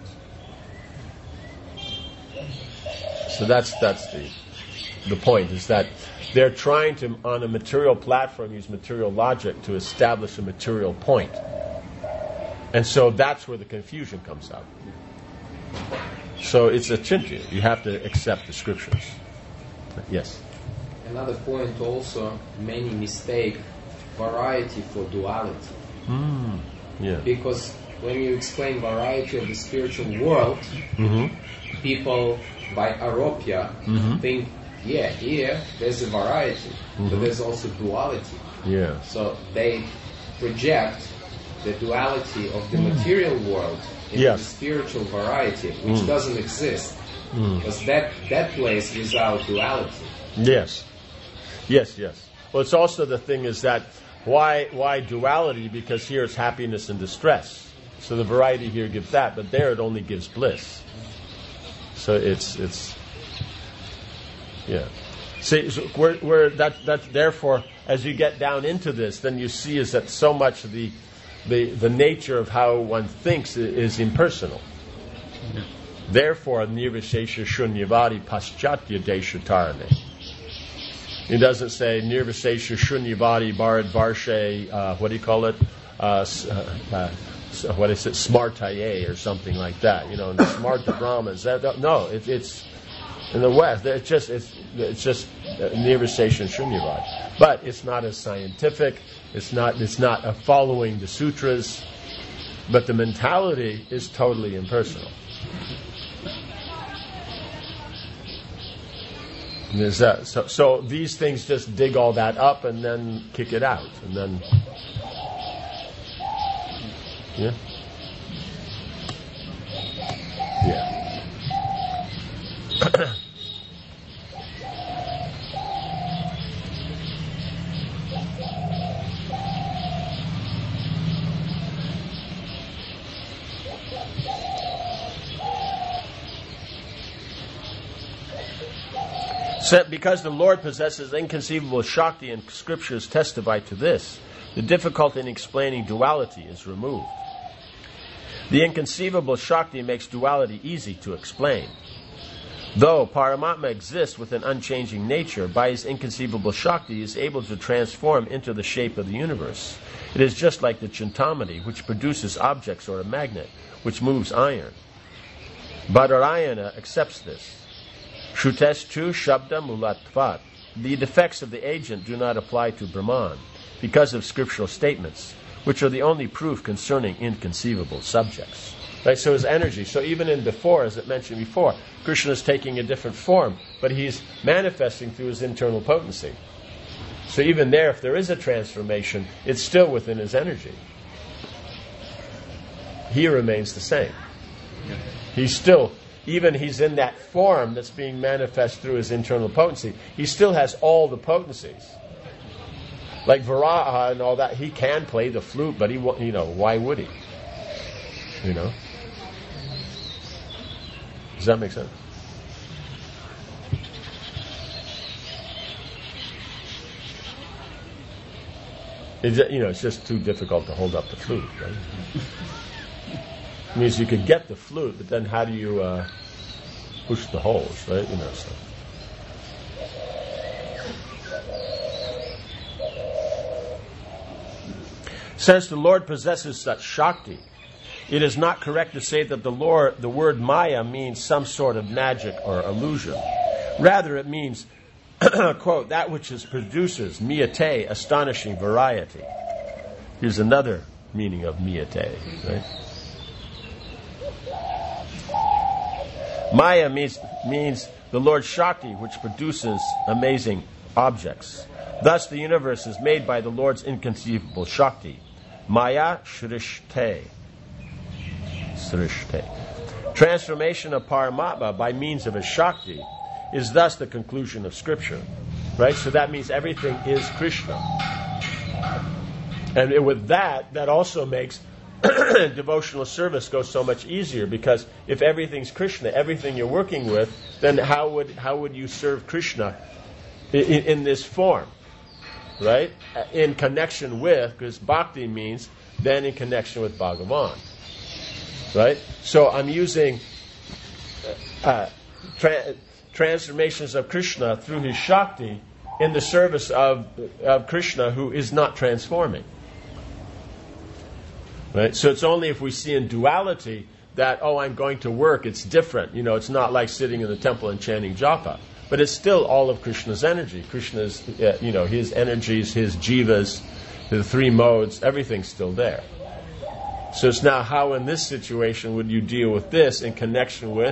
So that's the point, is that they're trying to, on a material platform, use material logic to establish a material point. And so that's where the confusion comes out. So it's a chintya. You have to accept the Scriptures. Yes?
Another point also, many mistake variety for duality.
Yeah.
Because when you explain variety of the spiritual world, people by aropia think, yeah, here there's a variety, but there's also duality.
Yeah.
So they project the duality of the material world into the spiritual variety, which doesn't exist. Because that place without duality.
Yes. Well, it's also the thing is that why duality? Because here it's happiness and distress. So the variety here gives that, but there it only gives bliss. So it's yeah. See, so where that's therefore, as you get down into this, then you see is that so much of the nature of how one thinks is impersonal. Yeah. Therefore, nirvishesha shunyavadi paschatya deshutarane. It doesn't say nirvishesha shunyavadi bharad varshe, what do you call it? What is it? Smartaye or something like that. You know, the Smarta Brahmins. No, it's in the West. It's just nirvishesha shunyavadi. But it's not as scientific. It's not following the sutras. But the mentality is totally impersonal. There's that. So these things just dig all that up and then kick it out, and then yeah. Because the Lord possesses inconceivable Shakti and scriptures testify to this, the difficulty in explaining duality is removed. The inconceivable Shakti makes duality easy to explain. Though Paramatma exists with an unchanging nature, by his inconceivable Shakti he is able to transform into the shape of the universe. It is just like the Chintamani, which produces objects, or a magnet, which moves iron. Badarayana accepts this. Shrutestu Shabda Mulatvat. The defects of the agent do not apply to Brahman, because of scriptural statements, which are the only proof concerning inconceivable subjects. Right? So his energy. So even in before, as it mentioned before, Krishna is taking a different form, but he's manifesting through his internal potency. So even there, if there is a transformation, it's still within his energy. He remains the same. He's still, even he's in that form that's being manifest through his internal potency, he still has all the potencies. Like Varaha and all that, he can play the flute, but he, why would he? Does that make sense? It's just too difficult to hold up the flute, right? It means you could get the flute, but then how do you push the holes, right? So. Since the Lord possesses such Shakti, it is not correct to say that the word Maya means some sort of magic or illusion. Rather, it means, quote, that which produces miyate, astonishing variety. Here's another meaning of miyate, right? Maya means the Lord Shakti, which produces amazing objects. Thus, the universe is made by the Lord's inconceivable Shakti. Maya Shrishte. Transformation of Paramatma by means of his Shakti is thus the conclusion of Scripture. Right? So that means everything is Krishna. And with that also makes devotional service go so much easier, because if everything's Krishna, everything you're working with, then how would you serve Krishna in this form? Right? In connection with, because bhakti means then in connection with Bhagavan. Right? So I'm using transformations of Krishna through his Shakti in the service of Krishna, who is not transforming. Right? So it's only if we see in duality that, I'm going to work, it's different. It's not like sitting in the temple and chanting japa. But it's still all of Krishna's energy. Krishna's, his energies, his jivas, the three modes, everything's still there. So it's now how in this situation would you deal with this in connection with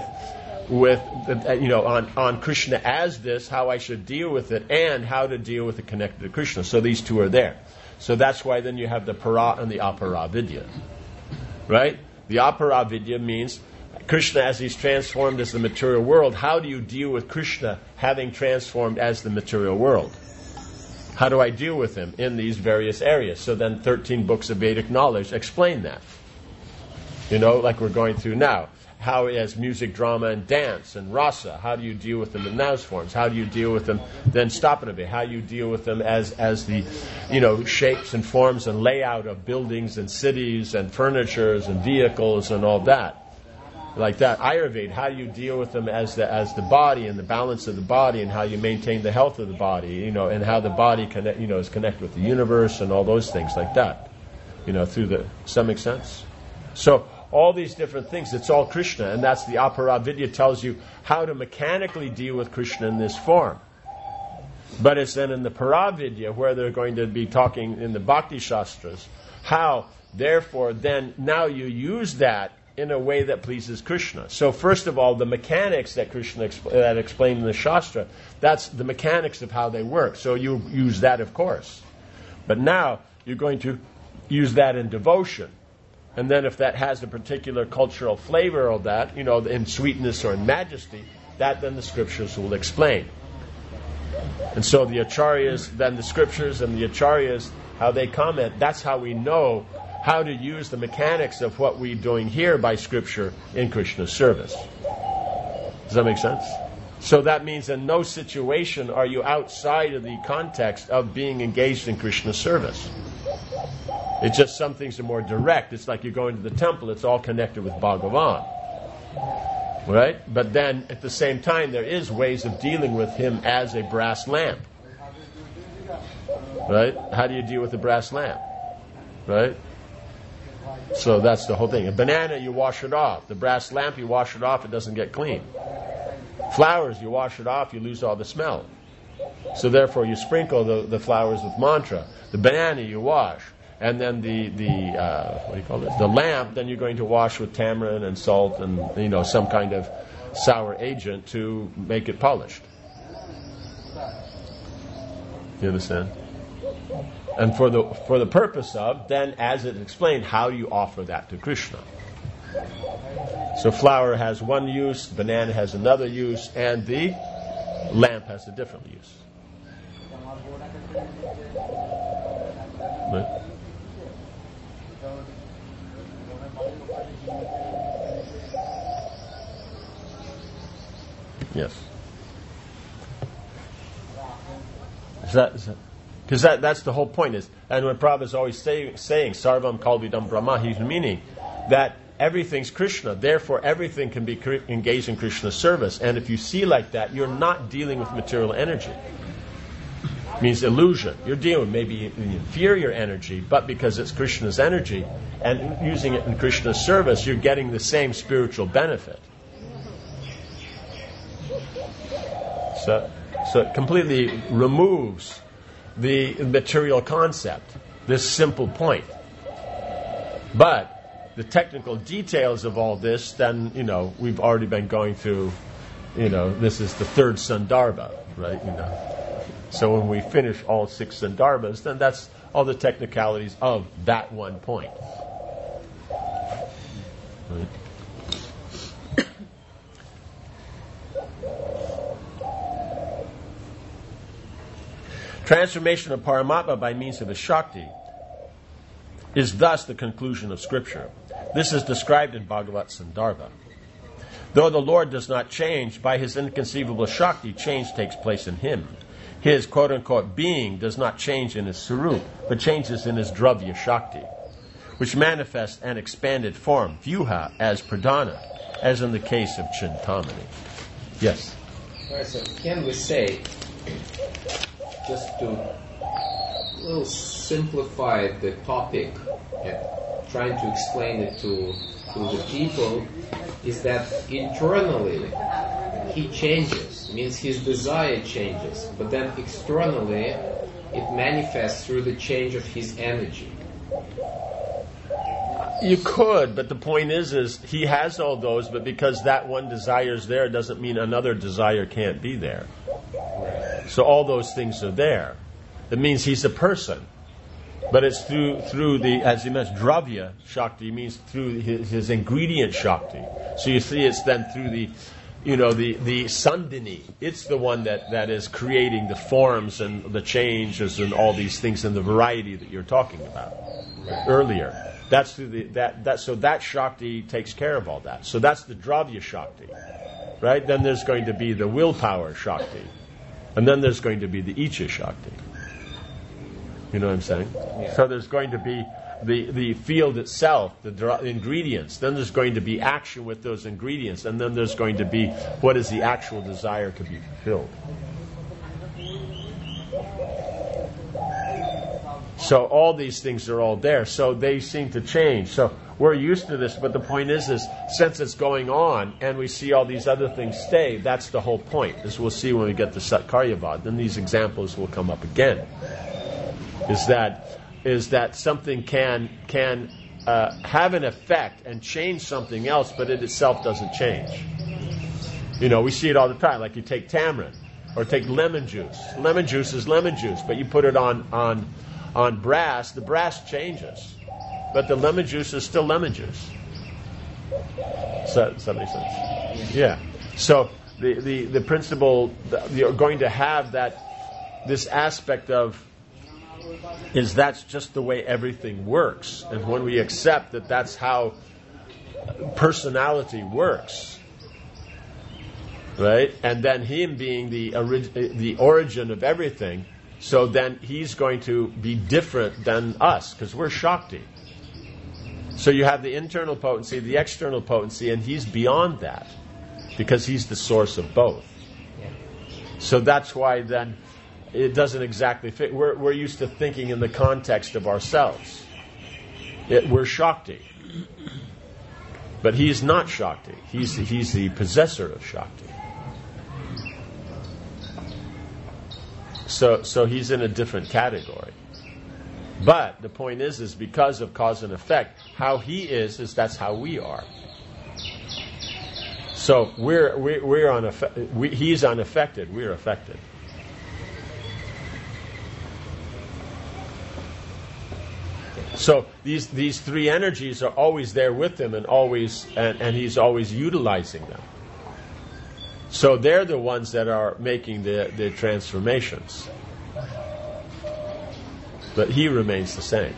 on Krishna as this, how I should deal with it, and how to deal with it connected to Krishna. So these two are there. So that's why then you have the para and the apara vidya. Right? The apara vidya means Krishna as he's transformed as the material world. How do you deal with Krishna having transformed as the material world? How do I deal with him in these various areas? So then 13 books of Vedic knowledge explain that. Like we're going through now. How as music, drama, and dance, and rasa, how do you deal with them in those forms? How do you deal with them, then stop it a bit, how do you deal with them as the, shapes and forms and layout of buildings and cities and furnitures and vehicles and all that? Like that. Ayurveda, how do you deal with them as the body and the balance of the body, and how you maintain the health of the body, and how the body is connected with the universe and all those things like that. Does that make sense? So all these different things, it's all Krishna, and that's the apara vidya tells you how to mechanically deal with Krishna in this form. But it's then in the Paravidya, where they're going to be talking in the Bhakti Shastras, how, therefore, then now you use that in a way that pleases Krishna. So first of all, the mechanics that Krishna that explained in the Shastra, that's the mechanics of how they work. So you use that, of course. But now you're going to use that in devotion. And then if that has a particular cultural flavor or that, in sweetness or in majesty, that then the scriptures will explain. And so the acharyas, then the scriptures and the acharyas, how they comment, that's how we know how to use the mechanics of what we're doing here by scripture in Krishna's service. Does that make sense? So that means in no situation are you outside of the context of being engaged in Krishna's service. It's just some things are more direct. It's like you're going to the temple, it's all connected with Bhagavan. Right? But then at the same time there is ways of dealing with him as a brass lamp. Right? How do you deal with the brass lamp? Right? So that's the whole thing. A banana, you wash it off. The brass lamp, you wash it off, it doesn't get clean. Flowers, you wash it off, you lose all the smell. So therefore you sprinkle the flowers with mantra. The banana you wash. And then the what do you call it? The lamp, then you're going to wash with tamarind and salt and some kind of sour agent to make it polished. You understand? And for the purpose of, then as it explained, how do you offer that to Krishna? So flower has one use, banana has another use, and the lamp has a different use. Right? Yes. Because that's the whole point is, and when Prabhupada is always saying Sarvam Kalvidam Brahma, he's meaning that everything's Krishna, therefore everything can be engaged in Krishna's service. And if you see like that, you're not dealing with material energy. It means illusion. You're dealing with maybe inferior energy, but because it's Krishna's energy and using it in Krishna's service, you're getting the same spiritual benefit. So it completely removes the material concept, this simple point. But the technical details of all this, then, we've already been going through, this is the third Sandarbha, right? So when we finish all 6 Sandarbhas, then that's all the technicalities of that one point. Right? Transformation of Paramatma by means of his Shakti is thus the conclusion of Scripture. This is described in Bhagavat Sandarbha. Though the Lord does not change, by his inconceivable Shakti, change takes place in him. His quote-unquote being does not change in his Sarup, but changes in his Dravya Shakti, which manifests an expanded form, Vyuha, as Pradhana, as in the case of Chintamani. Yes?
Right, so can we say, just to a little simplify the topic and trying to explain it to the people, is that internally he changes, means his desire changes, but then externally it manifests through the change of his energy.
You could, but the point is he has all those, but because that one desire is there doesn't mean another desire can't be there.
Right.
So all those things are there. It means he's a person. But it's through the, as he mentioned, Dravya Shakti means through his ingredient Shakti. So you see it's then through the Sandhini. It's the one that is creating the forms and the changes and all these things and the variety that you're talking about earlier. That's through so that Shakti takes care of all that. So that's the Dravya Shakti. Right? Then there's going to be the willpower Shakti. And then there's going to be the Icha Shakti. You know what I'm saying?
Yeah.
So there's going to be the field itself, the ingredients. Then there's going to be action with those ingredients. And then there's going to be what is the actual desire to be fulfilled. So all these things are all there. So they seem to change. So we're used to this, but the point is since it's going on and we see all these other things stay, that's the whole point. As we'll see when we get to Satkaryavad, then these examples will come up again. Is that something can have an effect and change something else, but it itself doesn't change. We see it all the time. Like you take tamarind or take lemon juice. Lemon juice is lemon juice, but you put it on brass, the brass changes. But the lemon juice is still lemon juice. Does that make sense? Yeah. So the principle, you're going to have this aspect of, is that's just the way everything works. And when we accept that that's how personality works, right? And then him being the origin of everything, so then he's going to be different than us, because we're Shakti. So you have the internal potency, the external potency, and he's beyond that, because he's the source of both.
Yeah.
So that's why then it doesn't exactly fit. We're used to thinking in the context of ourselves. We're Shakti. But he's not Shakti. He's the possessor of Shakti. So he's in a different category. But the point is because of cause and effect, how he is that's how we are. So he's unaffected. We're affected. So these three energies are always there with him, and he's always utilizing them. So they're the ones that are making the transformations. But he remains the same.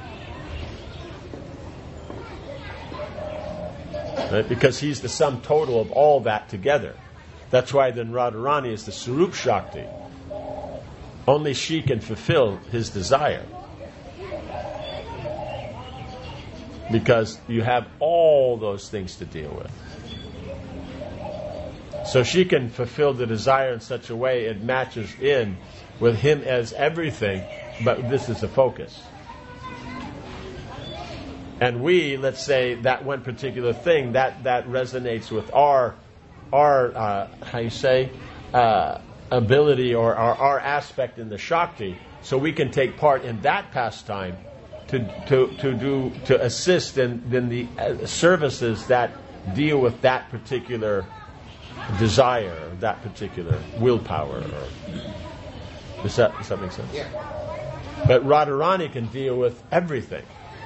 Right? Because he's the sum total of all that together. That's why then Radharani is the Swarup Shakti. Only she can fulfill his desire. Because you have all those things to deal with. So she can fulfill the desire in such a way it matches in with him as everything, but this is the focus. And we, let's say, that one particular thing, that resonates with our ability or our aspect in the Shakti, so we can take part in that pastime to assist in the services that deal with that particular desire, or that particular willpower. Does that make sense?
Yeah.
But Radharani can deal with everything.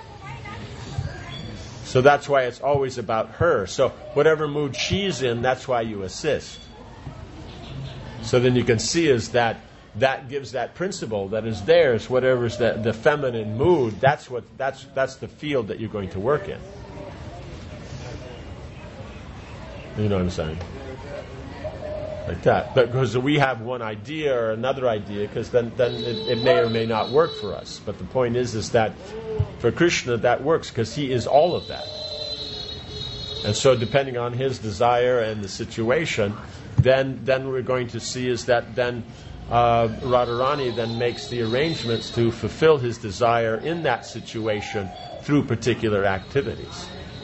So that's why it's always about her. So whatever mood she's in, that's why you assist. So then you can see is that gives that principle that is theirs, whatever's the feminine mood, that's the field that you're going to work in. You know what I'm saying? Like that. But because we have one idea or another idea, because then it may or may not work for us. But the point is that for Krishna that works because he is all of that. And so depending on his desire and the situation, then we're going to see is that then Radharani then makes the arrangements to fulfill his desire in that situation through particular activities.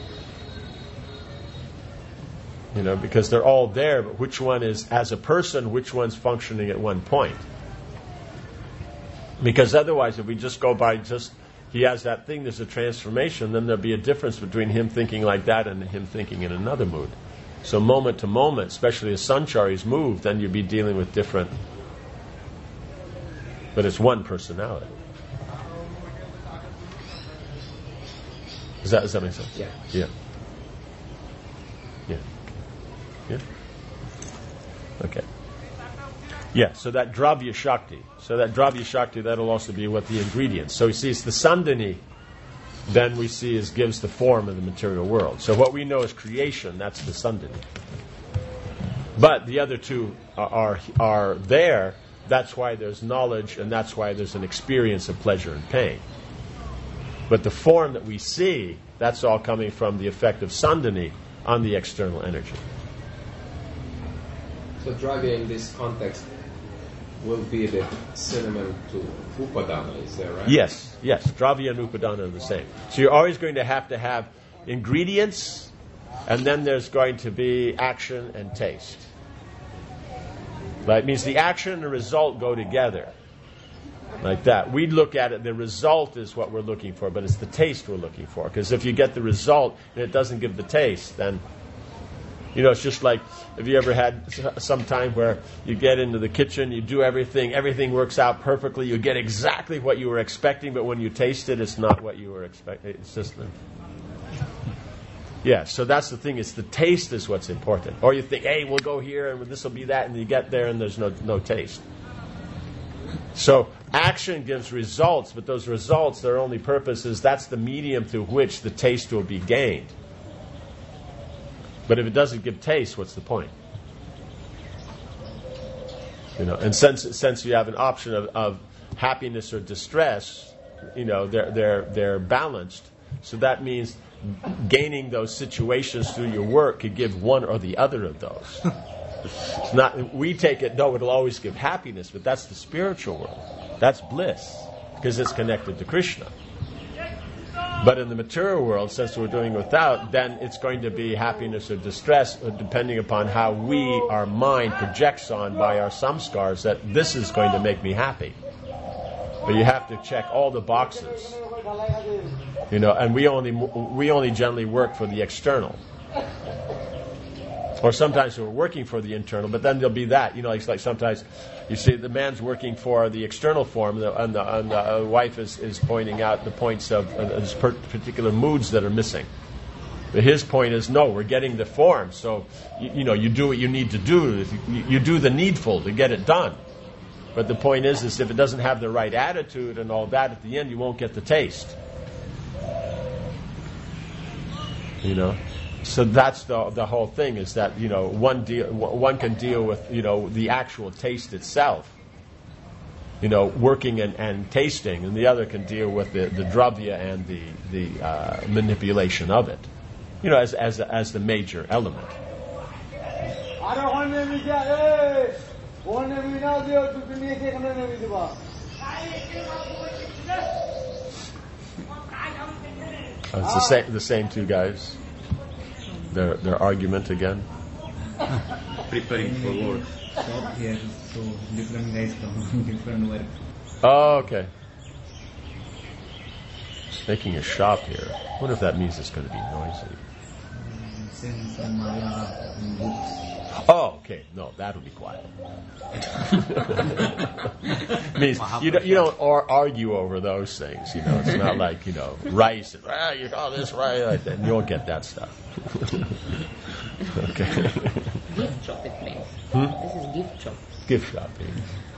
You know, because they're all there, but which one is, as a person, which one's functioning at one point? Because otherwise, if we just go by he has that thing, there's a transformation, then there'll be a difference between him thinking like that and him thinking in another mood. So moment to moment, especially as Sanchari's move, then you'll be dealing with different, but it's one personality. Does that make sense?
Yeah.
Yeah. Yeah. Yeah. Okay. Yeah, so that Dravya Shakti. So that Dravya Shakti, that'll also be what the ingredients. So you see, it's the Sandhini, then we see gives the form of the material world. So what we know as creation, that's the Sandhini. But the other two are there. That's why there's knowledge, and that's why there's an experience of pleasure and pain. But the form that we see, that's all coming from the effect of Sandhini on the external energy.
So Dravya in this context will be the synonym to Upadana, is that right?
Yes. Dravya and Upadana are the same. So you're always going to have ingredients, and then there's going to be action and taste. Right? It means the action and the result go together. Like that. We look at it, the result is what we're looking for, but it's the taste we're looking for. Because if you get the result and it doesn't give the taste, then, it's just like, have you ever had some time where you get into the kitchen, you do everything works out perfectly, you get exactly what you were expecting, but when you taste it, it's not what you were expecting. It's just... Yeah, so that's the thing. It's the taste is what's important. Or you think, hey, we'll go here and this will be that, and you get there and there's no taste. So action gives results, but those results, their only purpose is that's the medium through which the taste will be gained. But if it doesn't give taste, what's the point? And since you have an option of happiness or distress, they're balanced. So that means gaining those situations through your work could give one or the other of those. It's not, we take it, no, it'll always give happiness, but that's the spiritual world. That's bliss, because it's connected to Krishna. But in the material world, since we're doing without, then it's going to be happiness or distress, depending upon how our mind projects on by our samskars that this is going to make me happy. But you have to check all the boxes, and we only generally work for the external. Or sometimes we're working for the internal, but then there'll be that. It's like sometimes you see the man's working for the external form, and the wife is pointing out the points of particular moods that are missing. But his point is, no, we're getting the form. So, you do what you need to do. You do the needful to get it done. But the point is if it doesn't have the right attitude and all that, at the end you won't get the taste. So that's the whole thing, is that one can deal with the actual taste itself, working and tasting, and the other can deal with the dravya and the manipulation of it, as the major element. It's the same two guys. Their argument again.
Preparing for work.
Shop here, so different guys from different work.
Oh, okay. Making a shop here. I wonder if that means it's going to be noisy.
Selling some mala and books.
Oh, okay. No, that'll be quiet. Means you don't argue over those things. It's not like rice and you call this rice like that. You won't get that stuff. Okay.
Gift shop, it means. This is gift shop.
Gift shopping.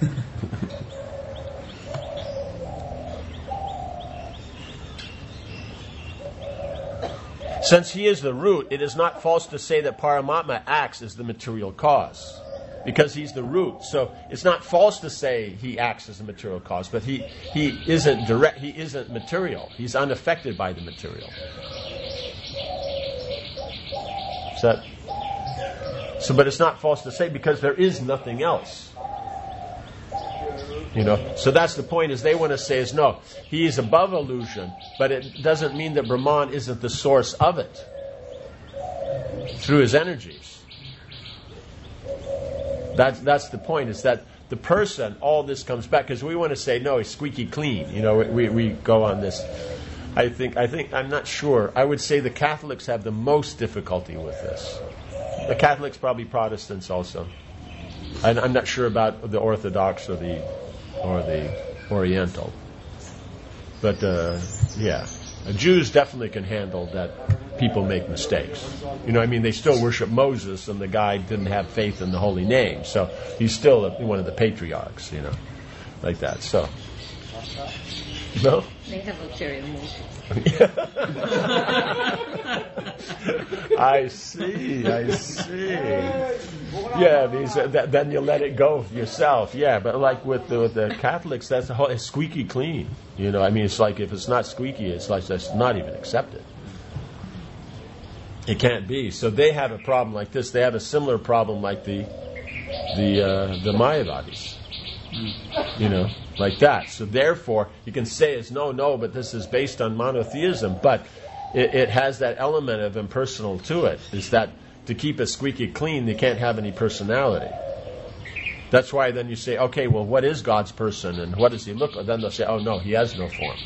Since he is the root, it is not false to say that Paramatma acts as the material cause, because he's the root. So it's not false to say he acts as a material cause, but he isn't direct. He isn't material. He's unaffected by the material. So, but it's not false to say, because there is nothing else. So that's the point, is they want to say is, no, he is above illusion, but it doesn't mean that Brahman isn't the source of it through his energies. That's the point, is that the person, all this comes back, because we want to say, no, he's squeaky clean. We go on this. I think I'm not sure. I would say the Catholics have the most difficulty with this. The Catholics, probably Protestants also. I'm not sure about the Orthodox or the Oriental. But Jews definitely can handle that people make mistakes. They still worship Moses, and the guy didn't have faith in the holy name, so he's still one of the patriarchs, like that. So, no?
They have ulterior motives.
I see. Yeah, then you let it go yourself. Yeah, but like with the Catholics, that's the whole. It's squeaky clean. It's like if it's not squeaky, it's like that's not even accepted. It can't be. So they have a problem like this. They have a similar problem like the Mayavadis. Like that. So therefore, you can say it's no, but this is based on monotheism, but it has that element of impersonal to it, is that to keep it squeaky clean, they can't have any personality. That's why then you say, okay, well, what is God's person, and what does he look like? Then they'll say, oh no, he has no form.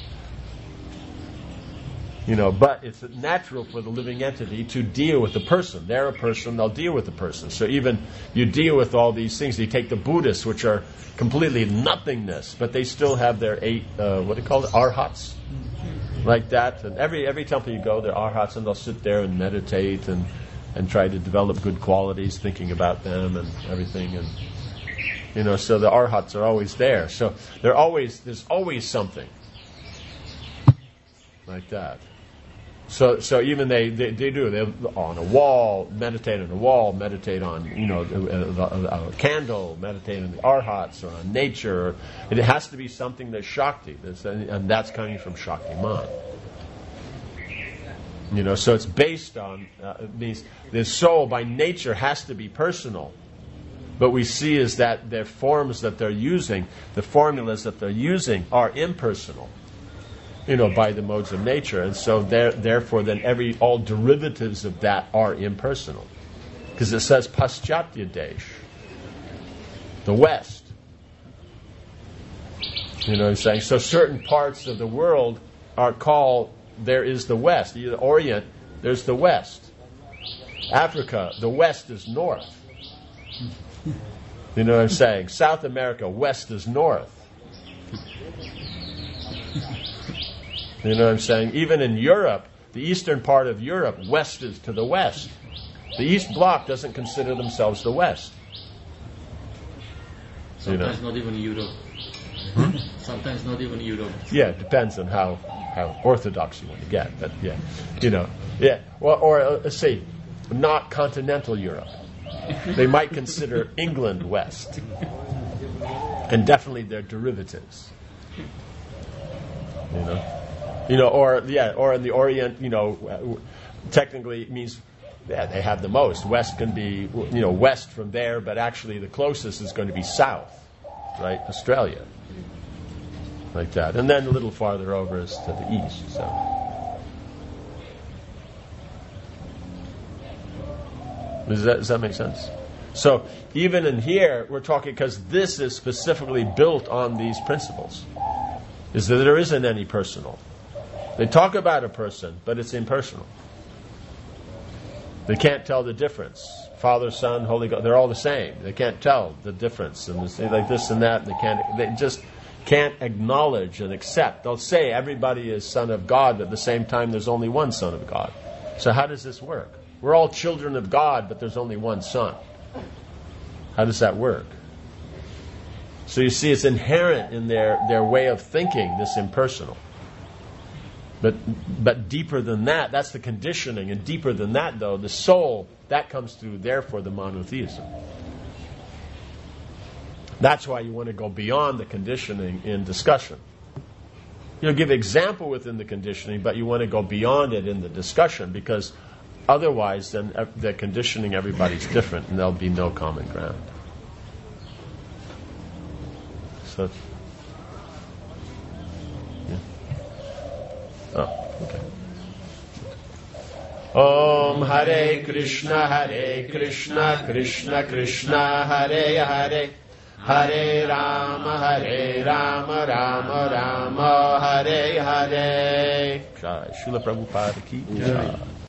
But it's natural for the living entity to deal with the person. They're a person, they'll deal with the person. So even you deal with all these things. You take the Buddhists, which are completely nothingness, but they still have their 8, what do you call it, arhats? Like that. And every temple you go, they're arhats, and they'll sit there and meditate and try to develop good qualities, thinking about them and everything. And so the arhats are always there. So there's always something like that. So even they do. They'll on a wall, meditate on a wall, meditate on a candle, meditate on the arhats or on nature. It has to be something that's Shakti, and that's coming from Shaktiman. So it's based on means the soul by nature has to be personal. But we see is that their forms that they're using, the formulas that they're using, are impersonal. By the modes of nature, and so therefore, then all derivatives of that are impersonal, because it says Paschatya Desh, the West. You know what I'm saying? So certain parts of the world are called. There is the West. The Orient, there's the West. Africa, the West is north. You know what I'm saying? South America, West is north. You know what I'm saying? Even in Europe, the eastern part of Europe, west is to the west. The East Bloc doesn't consider themselves the West.
Sometimes not even Europe. Sometimes not even Europe.
Yeah, it depends on how orthodox you want to get. But yeah. Or let's see, not continental Europe. They might consider England West, and definitely their derivatives. Or in the Orient, technically it means they have the most. West can be, west from there, but actually the closest is going to be south, right? Australia, like that, and then a little farther over is to the east. So, does that make sense? So even in here, we're talking because this is specifically built on these principles. Is that there isn't any personal. They talk about a person, but it's impersonal. They can't tell the difference. Father, Son, Holy Ghost, they're all the same. They can't tell the difference. And they say like this and that. They just can't acknowledge and accept. They'll say everybody is Son of God, but at the same time there's only one Son of God. So how does this work? We're all children of God, but there's only one Son. How does that work? So you see, it's inherent in their way of thinking, this impersonal. But deeper than that, that's the conditioning. And deeper than that, though, the soul, that comes through, therefore, the monotheism. That's why you want to go beyond the conditioning in discussion. Give example within the conditioning, but you want to go beyond it in the discussion, because otherwise, then the conditioning, everybody's different, and there'll be no common ground. So, yeah. Oh, okay. Om Hare Krishna, Krishna Krishna, Hare Hare, Hare Rama, Rama Rama, Hare Hare. Jai. Srila Prabhupada ki jai.